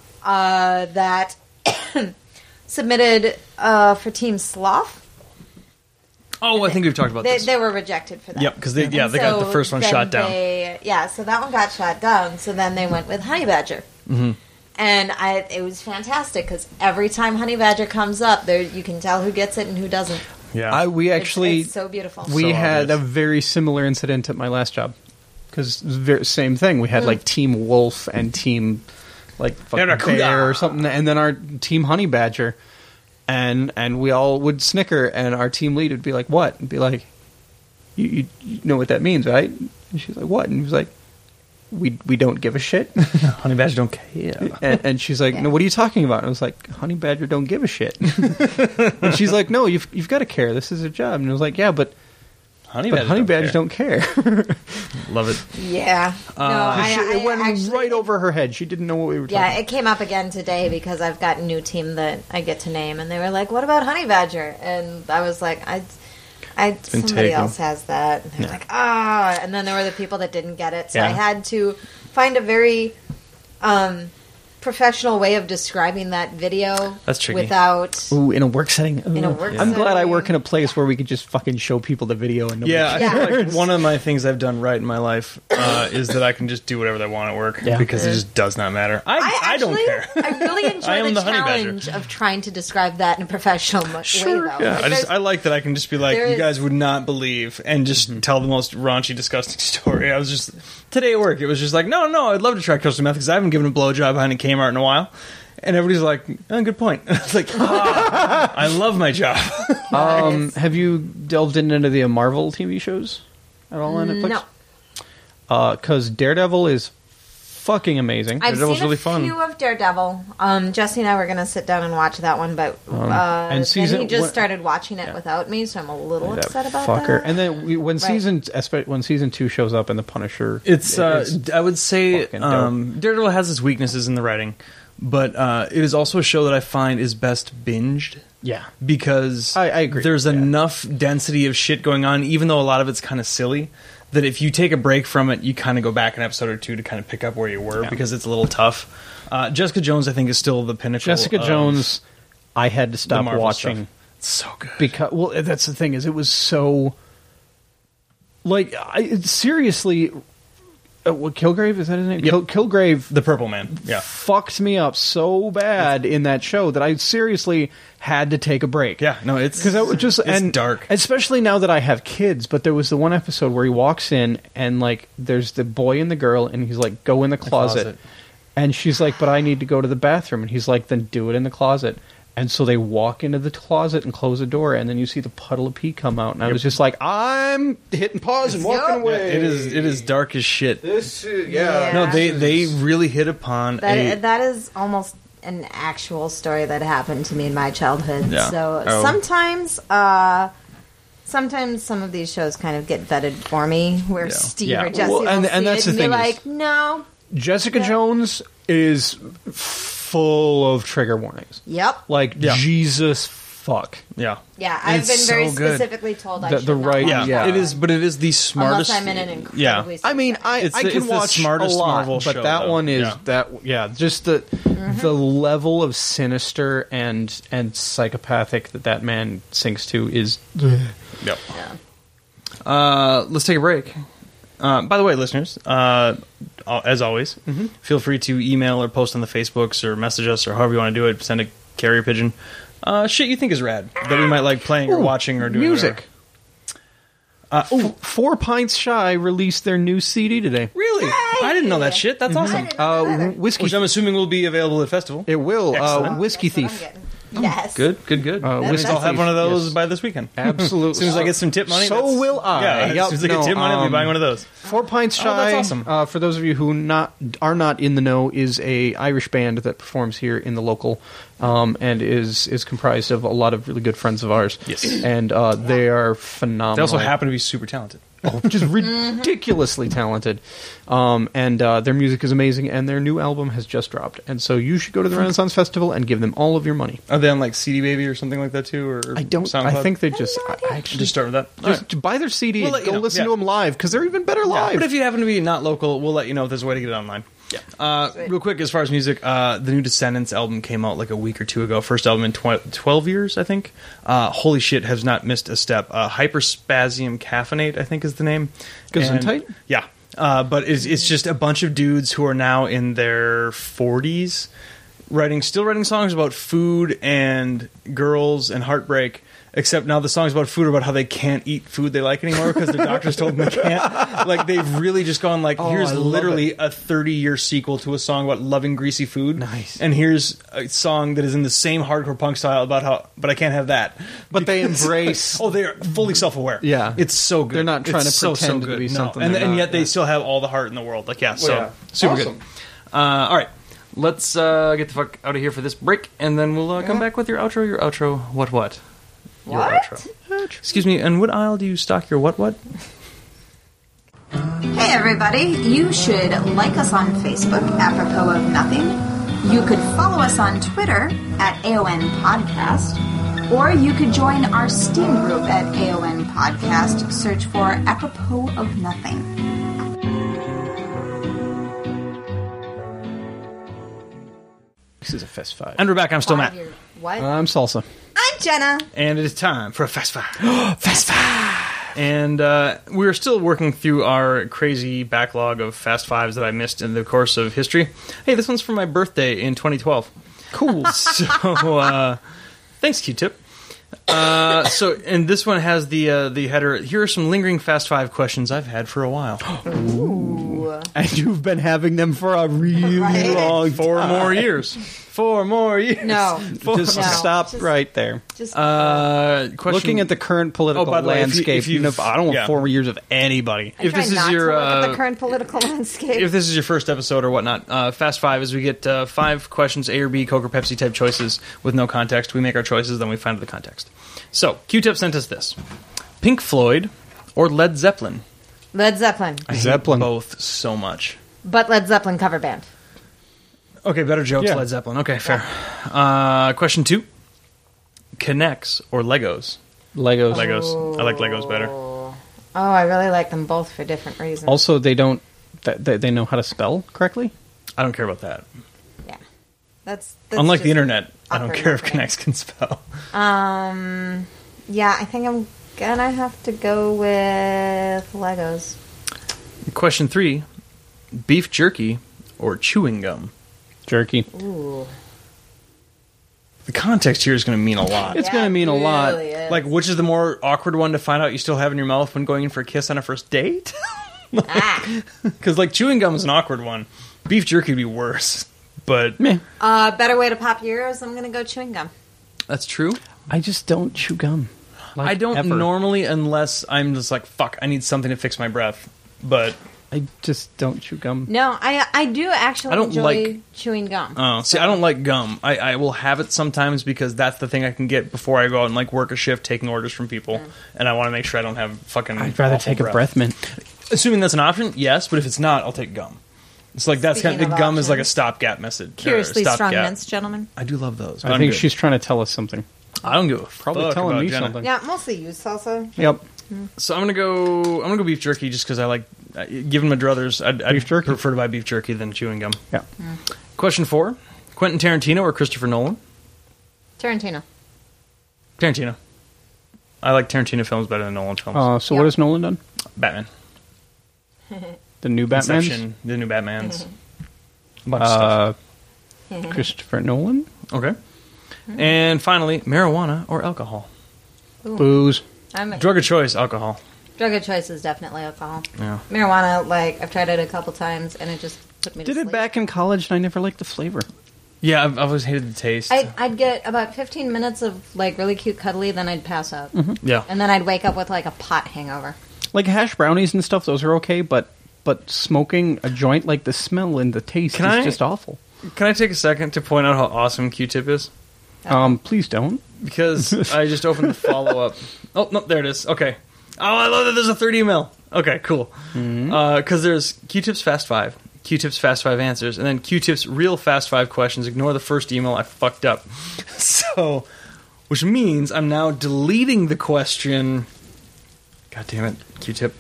that submitted for Team Sloth. Oh, I think we've talked about this. They were rejected for that. Yep, because they got So the first one then shot down. So that one got shot down. So then they went with Honey Badger. Mm-hmm. And it was fantastic because every time Honey Badger comes up, there you can tell who gets it and who doesn't. Yeah, We It's- actually it's so beautiful. we So had obvious. a very similar incident at my last job because same thing. We had like Team Wolf and Team like fucking Barracuda. Bear or something, and then our Team Honey Badger, and we all would snicker, and our team lead would be like, "What?" And be like, "You know what that means, right?" And she's like, "What?" And he was like, "We don't give a shit." honey badger don't care. And she's like, Yeah. "No, what are you talking about?" And I was like, "Honey Badger don't give a shit." And she's like, "No, you've got to care. This is a job." And I was like, "Yeah, but Honey Honey Badgers don't don't care." love it. Yeah. It went actually- right over her head. She didn't know what we were talking Yeah, about. it came up again today because I've got a new team that I get to name, and they were like, "What about Honey Badger?" And I was like, "I been somebody taken. else has that." And they were like, "Ah!" And then there were the people that didn't get it, so Yeah. I had to find a very professional way of describing that video. That's tricky. Without Ooh, in a work setting. in a work. I'm glad I setting. work in a place where we could just fucking show people the video and nobody Yeah, I Yeah. feel like one of my things I've done right in my life is that I can just do whatever I want at work Yeah. because it just does not matter. I don't actually, care. I really I enjoy am the the honey badger. challenge of trying to describe that in a professional way, though. Yeah, Like, I like that I can just be like, there you is- guys would not believe, and just tell the most raunchy, disgusting story. I was just today at work. It was just like, no, I'd love to try crystal meth because I haven't given a blowjob behind a Kmart in a while. And everybody's like, oh, good point. It's like, I love my job. Have you delved into the Marvel TV shows at all on Netflix? No. Because Daredevil is fucking amazing. I've Daredevil's seen really a fun. few of Daredevil. Jesse and I were going to sit down and watch that one, but and season then he just one- started watching it without me, so I'm a little That upset about fucker. that. And then when season 2 shows up and the Punisher, It's, I would say, fucking dope. Daredevil has its weaknesses in the writing, but it is also a show that I find is best binged. yeah. Because I agree. there's Yeah. enough density of shit going on, even though a lot of it's kind of silly, that if you take a break from it, you kind of go back an episode or two to kind of pick up where you were because it's a little tough. Jessica Jones, I think, is still the pinnacle. Jessica of Jones, I had to the stop Marvel watching. stuff. It's so good. Because that's the thing is it was so like seriously what Kilgrave, is that his name? Yep. Kilgrave The Purple Man. Yeah. fucked me up so bad in that show that I seriously had to take a break. Yeah. No, it's Because I would just it's dark. especially now that I have kids. But there was the one episode where he walks in and like there's the boy and the girl, and he's like, "Go in the closet," closet. and she's like, "But I need to go to the bathroom," and he's like, "Then do it in the closet." And so they walk into the closet and close the door, and then you see the puddle of pee come out. And I was just like, I'm hitting pause and walking Yep. away. It is dark as shit. This, Yeah. No, they really hit upon That is almost an actual story that happened to me in my childhood. Yeah. So Oh. sometimes some of these shows kind of get vetted for me, where Yeah. Steve Yeah. or Jesse Well, will and see that's it the and be thing is- like, no. Jessica Yeah. Jones is full of trigger warnings. Yep. Like, Yeah. Jesus fuck. Yeah. Yeah, I've It's been very so good. specifically told I The- should the not right- watch Yeah, Yeah. it is, but it is the smartest. unless I'm in an incredibly yeah. I mean, It's I the- can it's the watch smartest a lot, Marvel but show, that though. one is Yeah. just the level of sinister and psychopathic that man sinks to is. Yep. Let's take a break. By the way, listeners, as always, feel free to email or post on the Facebooks or message us or however you want to do it. Send a carrier pigeon. Shit you think is rad that we might like playing or Ooh, watching or doing music. whatever. 4 Pints Shy released their new CD today. Really? I didn't know that shit. That's awesome. Whiskey. Which I'm assuming will be available at festival. It will. Excellent. Whiskey That's what I'm Thief. getting. Yes. Good. Whiskey I'll have Thief, one of those yes. by this weekend. Absolutely. As soon as I get some tip money. So that's- will I. Yeah, as Yep, soon as I get no, tip money, I'll be buying one of those. 4 Pints Shy. that's awesome. For those of you who are not in the know, is a Irish band that performs here in the local, and is comprised of a lot of really good friends of ours. Yes. And they are phenomenal. They also happen to be super talented. just ridiculously talented. And their music is amazing, and their new album has just dropped. And so you should go to the Renaissance Festival and give them all of your money. Are they on like CD Baby or something like that too? Or I don't. SoundCloud? I think they just. I actually just start with that. just buy their CD We'll let and you go know. listen to Yeah. them live because they're even better live. But if you happen to be not local, we'll let you know if there's a way to get it online. Yeah. Real quick, as far as music, the new Descendants album came out like a week or two ago. First album in 12 years, I think. Holy shit, has not missed a step. Hyperspasium Caffeinate, I think is the name. Gesundheit? Yeah. But it's just a bunch of dudes who are now in their 40s still writing songs about food and girls and heartbreak. Except now the songs about food are about how they can't eat food they like anymore because their doctors told them they can't. Like, they've really just gone like, here's I love literally a 30-year sequel to a song about loving greasy food. Nice. And here's a song that is in the same hardcore punk style about how, but I can't have that. But they embrace. Oh, they are fully self-aware. Yeah. It's so good. They're not trying It's to pretend to good. be No. something And they're and not, yet they yeah. still have all the heart in the world. Like, yeah, so yeah. super Awesome. good. All right. Let's get the fuck out of here for this break, and then we'll come back with your outro. Your outro, what? Your What? outro. Excuse me, and what aisle do you stock your what? Hey everybody, you should like us on Facebook, apropos of nothing. You could follow us on Twitter at AON Podcast, or you could join our Steam group at AON Podcast. Search for apropos of nothing. This is a Fest 5. And we're back. I'm still Matt. What? I'm Salsa. I'm Jenna. And it is time for a Fast Five. Fast Five! And we're still working through our crazy backlog of Fast Fives that I missed in the course of history. Hey, this one's for my birthday in 2012. Cool. So, thanks, Q-Tip. And this one has the header, here are some lingering Fast Five questions I've had for a while. Ooh. And you've been having them for a really Right? long 4 more years. 4 more years. No. Just No. stop Just- right there. Just Question, Looking at the current political by the way, if you- landscape, if you've- I don't want yeah. 4 years of anybody. I if try this is not your, to look at the current political landscape. if this is your first episode or whatnot, Fast Five is we get 5 questions, A or B, Coke or Pepsi type choices with no context. We make our choices, then we find the context. So, Q-Tip sent us this. Pink Floyd or Led Zeppelin? Led Zeppelin, I hate Zeppelin. both so much. but Led Zeppelin cover band. Okay, better jokes, Yeah. Led Zeppelin. Okay, fair. Question 2. Connects or Legos? Legos. Legos. I like Legos better. Oh, I really like them both for different reasons. Also, they don't. They know how to spell correctly. I don't care about that. Yeah, that's Unlike just the internet, I don't awkward care if for me. Connects can spell. Yeah, I think I'm gonna have to go with Legos. Question 3. Beef jerky or chewing gum? Jerky. Ooh, The context here is going to mean a lot. It's gonna mean a lot. really is. Like, which is the more awkward one to find out you still have in your mouth when going in for a kiss on a first date? Because, like, chewing gum is an awkward one. Beef jerky would be worse. But Meh. Better way to pop your ears. I'm gonna go chewing gum. That's true. I just don't chew gum. Like, I don't ever. normally, unless I'm just like, fuck, I need something to fix my breath. But I just don't chew gum. No, I do actually I don't enjoy like- chewing gum. oh, see, I don't like gum. I will have it sometimes because that's the thing I can get before I go out and like work a shift taking orders from people, and I want to make sure I don't have fucking. I'd rather awful take a breath mint. Assuming that's an option, yes. But if it's not, I'll take gum. It's like that's kind Speaking of of the gum is like a options. stopgap message. Curiously or strong stopgap. mints, gentlemen. I do love those. But I I'm think good. she's trying to tell us something. I don't give a Probably fuck telling about me Jenna. something. Yeah, mostly you, salsa. Yep. So I'm gonna go beef jerky just because I like. Given my druthers, I'd Beef jerky? prefer to buy beef jerky than chewing gum. Yeah. Question 4: Quentin Tarantino or Christopher Nolan? Tarantino. Tarantino. I like Tarantino films better than Nolan films. So Yeah. what has Nolan done? Batman, The new Batman. Inception, the new Batmans, a bunch of stuff. Christopher Nolan. Okay. And finally, marijuana or alcohol? Booze. Drug of choice, alcohol. Drug of choice is definitely alcohol. Yeah. Marijuana, like, I've tried it a couple times, and it just put me to Did sleep. it back in college, and I never liked the flavor. Yeah, I've always hated the taste. I'd get about 15 minutes of, like, really cute cuddly, then I'd pass out. Yeah. And then I'd wake up with, like, a pot hangover. Like hash brownies and stuff, those are okay, but smoking a joint, like the smell and the taste Can is I- just awful. Can I take a second to point out how awesome Q-Tip is? Please don't. Because I just opened the follow-up. Oh, no, there it is. Okay. Oh, I love that there's a 30 mil. Okay, cool. Because there's Q-Tip's Fast 5, Q-Tip's Fast 5 answers, and then Q-Tip's real Fast 5 questions. Ignore the first email. I fucked up. So, which means I'm now deleting the question. God damn it, Q-Tip.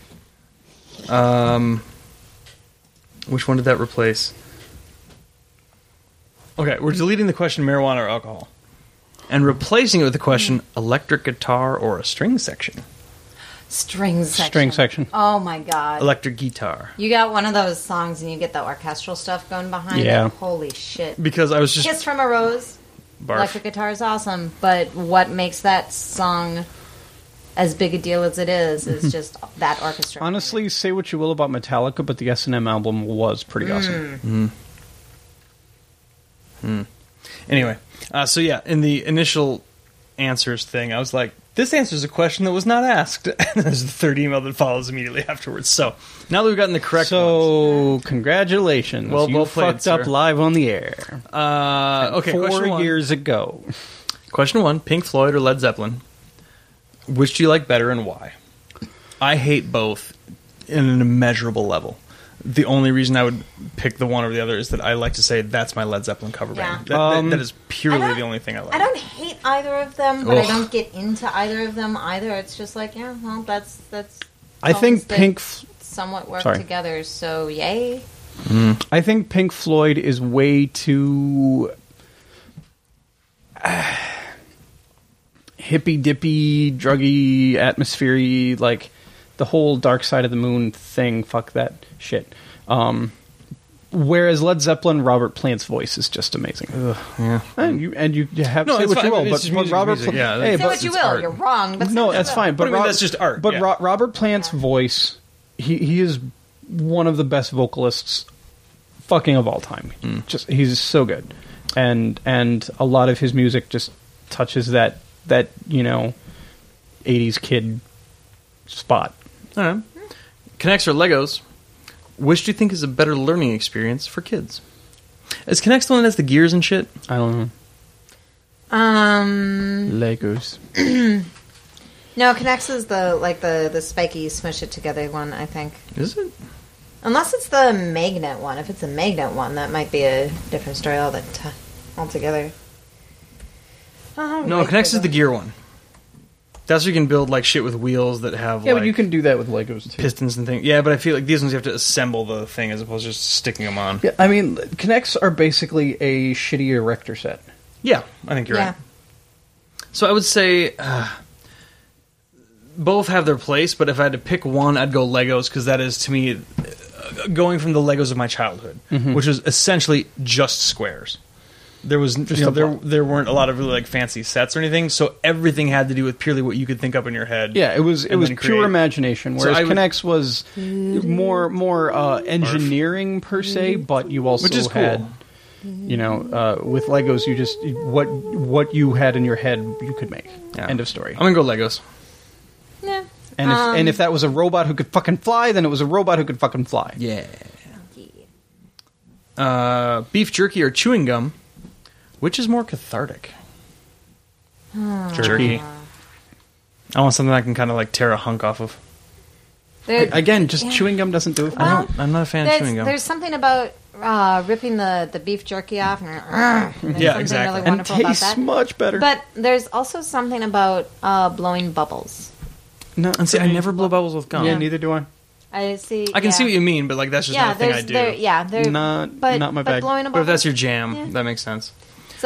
Which one did that replace? Okay, we're deleting the question marijuana or alcohol. And replacing it with the question electric guitar or a string section. String section. String section. Oh, my God. Electric guitar. You got one of those songs, and you get the orchestral stuff going behind Yeah. it. Holy shit. Because I was just... Kiss from a Rose. Barf. Electric guitar is awesome, but what makes that song as big a deal as it is just that orchestra. Honestly, say what you will about Metallica, but the S&M album was pretty awesome. Anyway, so yeah, in the initial answers thing, I was like, this answers a question that was not asked. And there's the third email that follows immediately afterwards. So, now that we've gotten the correct ones. So, congratulations. Well you played, fucked up sir. live on the air. Okay, question 4 one. years ago. Question 1, Pink Floyd or Led Zeppelin? Which do you like better and why? I hate both in an immeasurable level. The only reason I would pick the one or the other is that I like to say that's my Led Zeppelin cover band. That is purely the only thing I like. I don't hate either of them, but I Ugh. don't get into either of them either. It's just like, yeah, well, that's I think tones that Pink... somewhat work Sorry. together, so yay. I think Pink Floyd is way too hippy-dippy, druggy, atmosphere-y, like the whole Dark Side of the Moon thing. Fuck that shit. Whereas Led Zeppelin, Robert Plant's voice is just amazing. Yeah. And you have No, say it's what you fine. will, It's just but music, Robert music, Plant, yeah. hey, Say but what you it's will, art. you're wrong. But say no, what you that's will. fine. But I mean, that's just art, But yeah. Robert Plant's voice, he is one of the best vocalists, fucking of all time. Just he's so good, and a lot of his music just touches that 80s kid spot. All right. Connects or Legos? Which do you think is a better learning experience for kids? Is Connects the one that has the gears and shit? I don't know. Um, Legos. no, Connects is the spiky smush it together one, I think. Is it? Unless it's the magnet one. If it's a magnet one, that might be a different story altogether. No, Connects is the gear one. That's where you can build like shit with wheels that have Yeah, like but you can do that with Legos too. pistons and things. Yeah, but I feel like these ones you have to assemble the thing as opposed to just sticking them on. Yeah, I mean, Connects are basically a shitty erector set. Yeah, I think you're right. So I would say both have their place, but if I had to pick one, I'd go Legos because that is to me going from the Legos of my childhood, which was essentially just squares. There was there weren't a lot of really like fancy sets or anything, so everything had to do with purely what you could think up in your head. Yeah, it was and then pure create. imagination, So whereas I would- Connects was more engineering per se, but you also Which is cool. had You know, with Legos, you just what you had in your head, you could make. Yeah. End of story. I'm gonna go Legos. Yeah. And if that was a robot who could fucking fly, then it was a robot who could fucking fly. Yeah. Beef jerky or chewing gum, which is more cathartic? Jerky. I want something I can kind of like tear a hunk off of. Again, just chewing gum doesn't do it for me. I'm not a fan of chewing gum. There's something about ripping the beef jerky off. Yeah, exactly. Really And wonderful about tastes that. much better. But there's also something about blowing bubbles. No, And see, I never blow bubbles with gum. Yeah, neither do I. I see. I can see what you mean, but like that's just not a thing I do. They're Not my bag. Blowing a But if bubble. that's your jam, that makes sense. So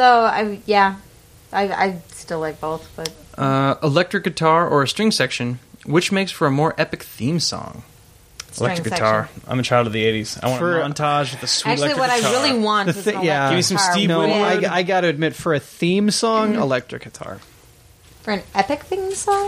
I still like both, but Electric guitar or a string section, which makes for a more epic theme song? string Electric section. guitar. I'm a child of the 80s. I want For- a montage with a sweet Actually, electric what guitar. I really want The is thi- an yeah. electric Give me some guitar Steve No, with- Winwood. I got to admit, for a theme song, electric guitar. for an epic theme song.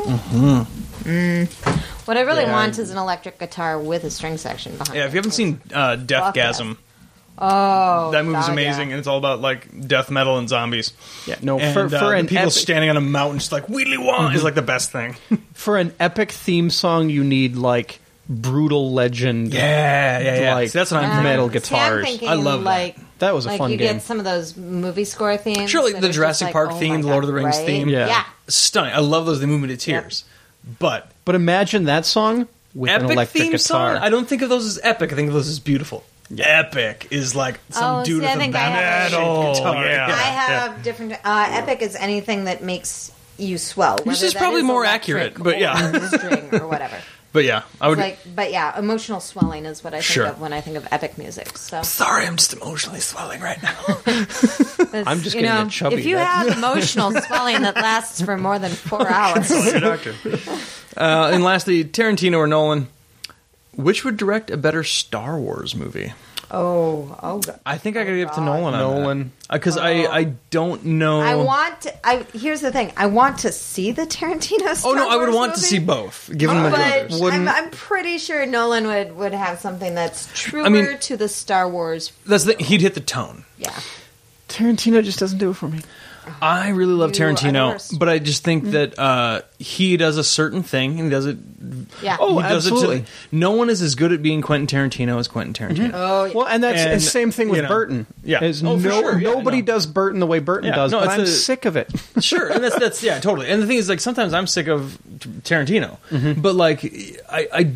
What I really want is an electric guitar with a string section behind. Yeah, if you haven't seen Deathgasm, Oh, that movie's God, amazing, yeah. and it's all about like death metal and zombies. Yeah, no, And, for the an people epic, standing on a mountain, just like Wheedly Wah is like the best thing. for an epic theme song, you need like brutal legend. yeah. Like, See, that's what I'm thinking. metal See, I'm guitars. thinking I love that. like That was a like fun you game. get some of those movie score themes. Sure, like that the are just Jurassic like, Park oh theme, my the Lord of the God, Rings right? theme. Yeah. Stunning. I love those. They move me to tears. But But imagine that song with an epic electric theme guitar. song, I don't think of those as epic. I think of those as beautiful. Epic is like some Oh, dude see, I with a think I have metal a guitar. I have different. Epic is anything that makes you swell. This whether is that probably more electric accurate, but yeah. or string or whatever. But yeah, I would. But yeah, emotional swelling is what I think Sure. of when I think of epic music. So Sorry, I'm just emotionally swelling right now. I'm just you gonna know, get chubby. if you have emotional swelling that lasts for more than 4 hours, Doctor. And lastly, Tarantino or Nolan, which would direct a better Star Wars movie? oh, I think I gotta give it to God. Nolan. Nolan. Because I don't know. here's the thing. I want to see the Tarantino. Star Oh no, I would Wars want to movie, see both. Given my But brothers. I'm pretty sure Nolan would have something that's truer I mean- to the Star Wars. That's the, he'd hit the tone. Yeah. Tarantino just doesn't do it for me. I really love You are the Tarantino, worst. but I just think that he does a certain thing and he does it. Yeah. Oh, he does it absolutely. no one is as good at being Quentin Tarantino as Quentin Tarantino. Oh, yeah. Well, and that's And, the same thing with you know, Burton. yeah. Is Oh, for sure, yeah, nobody no. does Burton the way Burton Yeah, does, no, but it's I'm a- sick of it. Sure, and that's yeah, totally. And the thing is, like, sometimes I'm sick of Tarantino, but like, I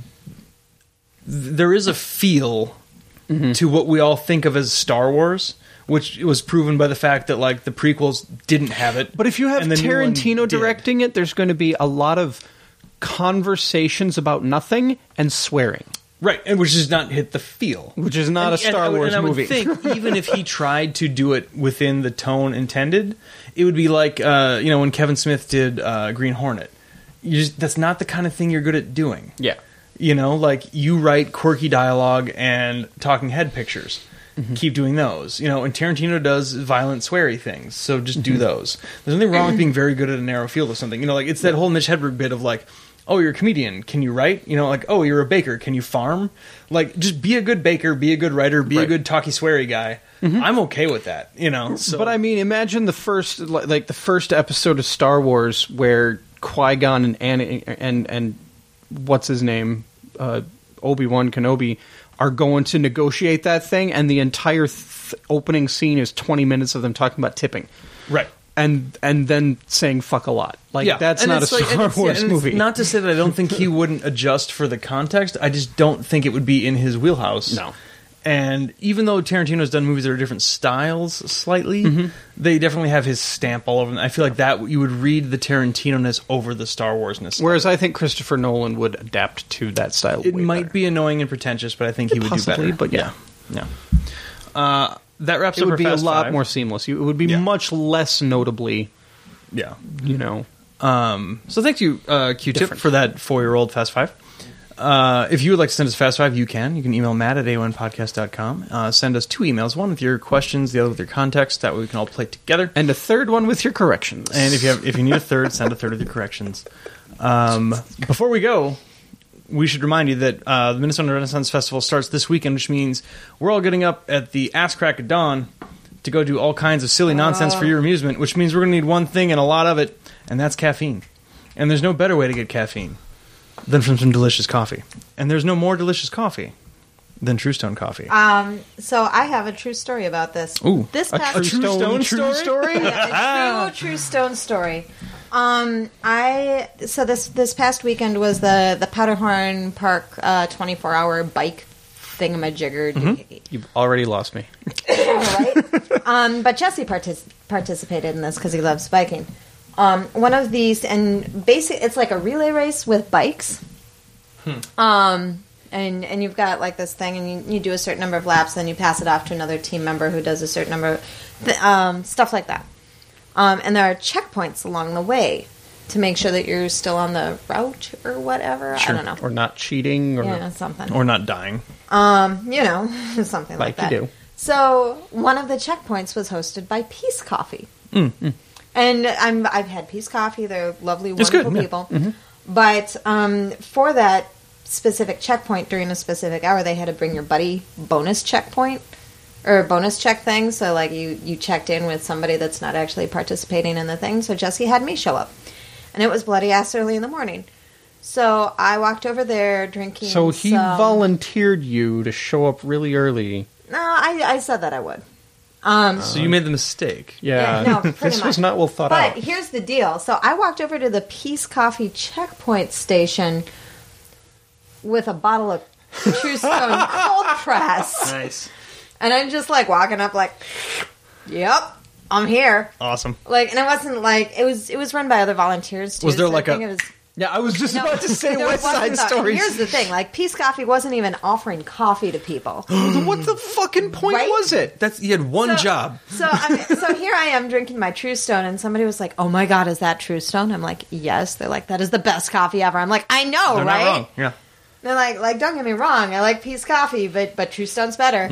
there is a feel to what we all think of as Star Wars, which was proven by the fact that like the prequels didn't have it. But if you have and the new one Tarantino did. directing it, there's going to be a lot of conversations about nothing and swearing, right, and which does not hit the feel. which is not a Star Wars and I movie. would think even if he tried to do it within the tone intended, it would be like when Kevin Smith did Green Hornet. That's not the kind of thing you're good at doing. Yeah. Like you write quirky dialogue and talking head pictures. Keep doing those. And Tarantino does violent, sweary things. So just do those. There's nothing wrong with being very good at a narrow field of something. Like it's that whole Mitch Hedberg bit of like, oh, you're a comedian. Can you write? Like, oh, you're a baker. Can you farm? Like, just be a good baker, be a good writer, be a Right. good talky, sweary guy. I'm okay with that. So, But I mean, imagine the first episode of Star Wars where Qui-Gon and what's his name, Obi-Wan Kenobi, are going to negotiate that thing, and the entire opening scene is 20 minutes of them talking about tipping, right. and then saying "fuck a lot." That's And not a it's like- Star and Wars it's movie. not to say that I don't think he wouldn't adjust for the context. I just don't think it would be in his wheelhouse. No. And even though Tarantino's done movies that are different styles slightly, they definitely have his stamp all over them. I feel like that you would read the Tarantino-ness over the Star Wars-ness. Whereas I think Christopher Nolan would adapt to that style. It way might better. be annoying and pretentious, but I think he would Possibly, do better. but yeah. That wraps It up would our be a Fast lot Five. more seamless. It would be Yeah. much less notably, Yeah. So thank you, Q-Tip, Different. for that 4-year-old Fast Five. If you would like to send us Fast Five, you can. You can email Matt at aonpodcast.com. Send us 2 emails, one with your questions, the other with your context. That way we can all play together. and a third one with your corrections. And if you need a third, send a third with your corrections. Before we go, we should remind you that the Minnesota Renaissance Festival starts this weekend, which means we're all getting up at the ass crack of dawn to go do all kinds of silly nonsense for your amusement, which means we're going to need one thing and a lot of it, and that's caffeine. And there's no better way to get caffeine than from some delicious coffee. And there's no more delicious coffee than True Stone coffee. So I have a true story about this. Ooh, this a past True Stone story? Yeah, a true Stone story. This past weekend was the Powderhorn Park 24-hour bike thingamajigger. Mm-hmm. You've already lost me. Right? But Jesse participated in this because he loves biking. One of these, and basically it's like a relay race with bikes. And you've got like this thing, and you do a certain number of laps, then you pass it off to another team member who does a certain number of stuff like that. And there are checkpoints along the way to make sure that you're still on the route or whatever. Sure. I don't know. Or not cheating. Or Something. Or not dying. Something like that. you do. So one of the checkpoints was hosted by Peace Coffee. And I've had Peace Coffee. They're lovely, wonderful good, yeah. people. But for that specific checkpoint during a specific hour, they had to bring your buddy bonus checkpoint or bonus check thing. So like you checked in with somebody that's not actually participating in the thing. So Jesse had me show up, and it was bloody ass early in the morning. So I walked over there drinking. So he volunteered you to show up really early. No, I said that I would. So you made the mistake. Yeah, no, pretty this much. was not well thought But out. here's the deal. So I walked over to the Peace Coffee checkpoint station with a bottle of True Stone cold press. Nice. And I'm just like walking up like, yep, I'm here. Awesome. Like, and it wasn't like, it was run by other volunteers too. Was there so like I think it was, Yeah, I was just about to say there West Side wasn't Stories. Here's the thing, like Peace Coffee wasn't even offering coffee to people. What the fucking point Right? was it? You had one So- job. So here I am drinking my True Stone, and somebody was like, "Oh my God, is that True Stone?" I'm like, "Yes." They're like, "That is the best coffee ever." I'm like, "I know, They're right?" not wrong. Yeah. They're like, "Don't get me wrong, I like Peace Coffee, but True Stone's better."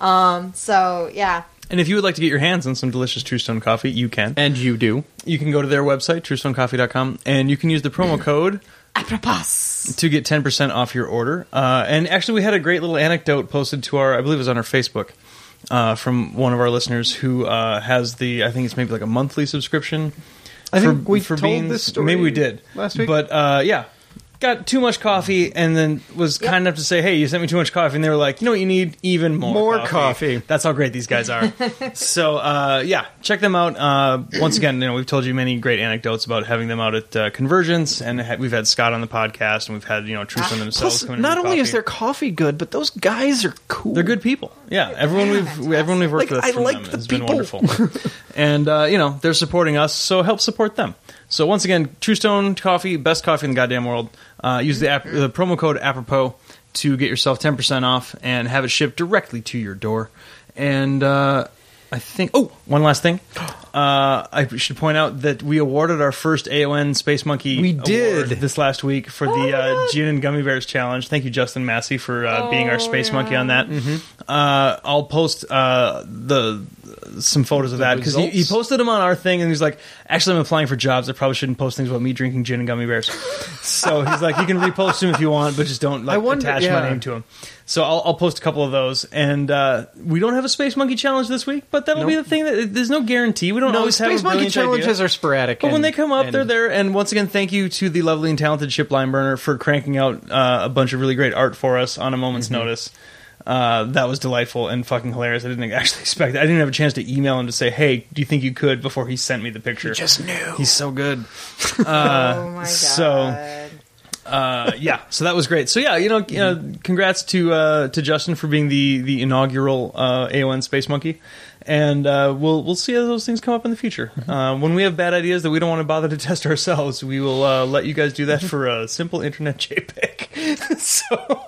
So yeah, And if you would like to get your hands on some delicious True Stone coffee, you can. And you do. You can go to their website, truestonecoffee.com, and you can use the promo code apropos. to get 10% off your order. And actually, we had a great little anecdote posted to I believe it was on our Facebook, from one of our listeners who has I think it's maybe like a monthly subscription. I think we for told beans. this story Maybe we did last week. But yeah, got too much coffee and then was kind enough to say, "Hey, you sent me too much coffee," and they were like, "You know what you need? Even more coffee." That's how great these guys are. So yeah, check them out. Once again, we've told you many great anecdotes about having them out at convergence, and we've had Scott on the podcast, and we've had True Stone themselves Plus, come in. not and only coffee. is their coffee good, but those guys are cool. They're good people. Yeah, everyone we've worked with I from like them the has been people. wonderful. And they're supporting us, so help support them. So once again, True Stone Coffee, best coffee in the goddamn world. Use the promo code apropos to get yourself 10% off and have it shipped directly to your door. And I think one last thing. I should point out that we awarded our first AON Space Monkey award this last week for the Gin and Gummy Bears Challenge. Thank you, Justin Massey, for being our Space Monkey on that. I'll post some photos of that because he posted them on our thing, and he's like, "Actually, I'm applying for jobs. I probably shouldn't post things about me drinking gin and gummy bears." So he's like, "You can repost them if you want, but just don't attach my name to them." So I'll post a couple of those, and we don't have a Space Monkey Challenge this week, but that'll be the thing. There's no guarantee. We don't always have a Space Monkey brilliant challenges idea. are sporadic. But when they come up, they're there. And once again, thank you to the lovely and talented Chip Lineburner for cranking out a bunch of really great art for us on a moment's notice. That was delightful and fucking hilarious. I didn't actually expect it. I didn't have a chance to email him to say, "Hey, do you think you could?" before he sent me the picture. You just knew. He's so good. Oh my God. So yeah, so that was great. So yeah, congrats to Justin for being the inaugural AON Space Monkey, and we'll see how those things come up in the future. When we have bad ideas that we don't want to bother to test ourselves, we will let you guys do that for a simple internet JPEG. So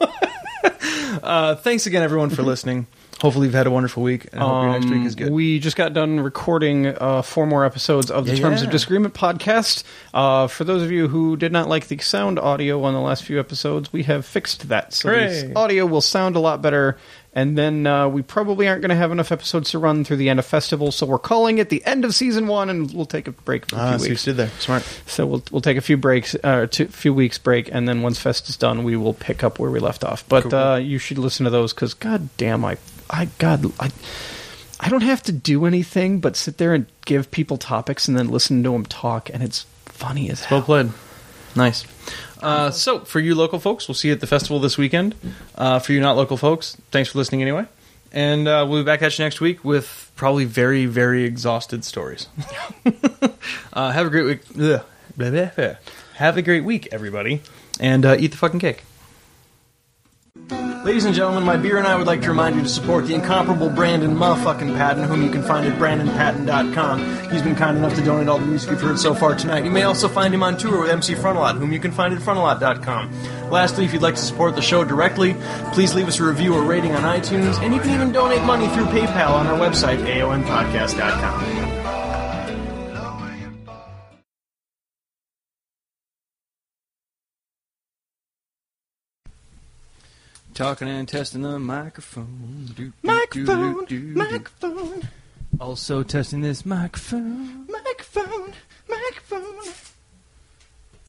thanks again, everyone, for listening. Hopefully, you've had a wonderful week, and I hope your next week is good. We just got done recording 4 more episodes of the Terms of Disagreement podcast. For those of you who did not like the sound audio on the last few episodes, we have fixed that. So the audio will sound a lot better. And then we probably aren't going to have enough episodes to run through the end of Festival, so we're calling it the end of Season 1, and we'll take a break for a few weeks. So you did there. Smart. So we'll take a few breaks, few weeks break, and then once Fest is done, we will pick up where we left off. But cool. You should listen to those, because goddamn, I don't have to do anything but sit there and give people topics and then listen to them talk, and it's funny as hell. Well played. Nice. So, for you local folks, we'll see you at the festival this weekend. For you not local folks, thanks for listening anyway. And we'll be back at you next week with probably very, very exhausted stories. Have a great week. Ugh. Blah, blah, blah. Have a great week, everybody. And eat the fucking cake. Ladies and gentlemen, my beer and I would like to remind you to support the incomparable Brandon motherfucking Patton, whom you can find at brandonpatton.com. He's been kind enough to donate all the music you've heard so far tonight. You may also find him on tour with MC Frontalot, whom you can find at frontalot.com. Lastly, if you'd like to support the show directly, please leave us a review or rating on iTunes, and you can even donate money through PayPal on our website, aonpodcast.com. Talking and testing the microphone. Microphone. Also testing this microphone. Microphone.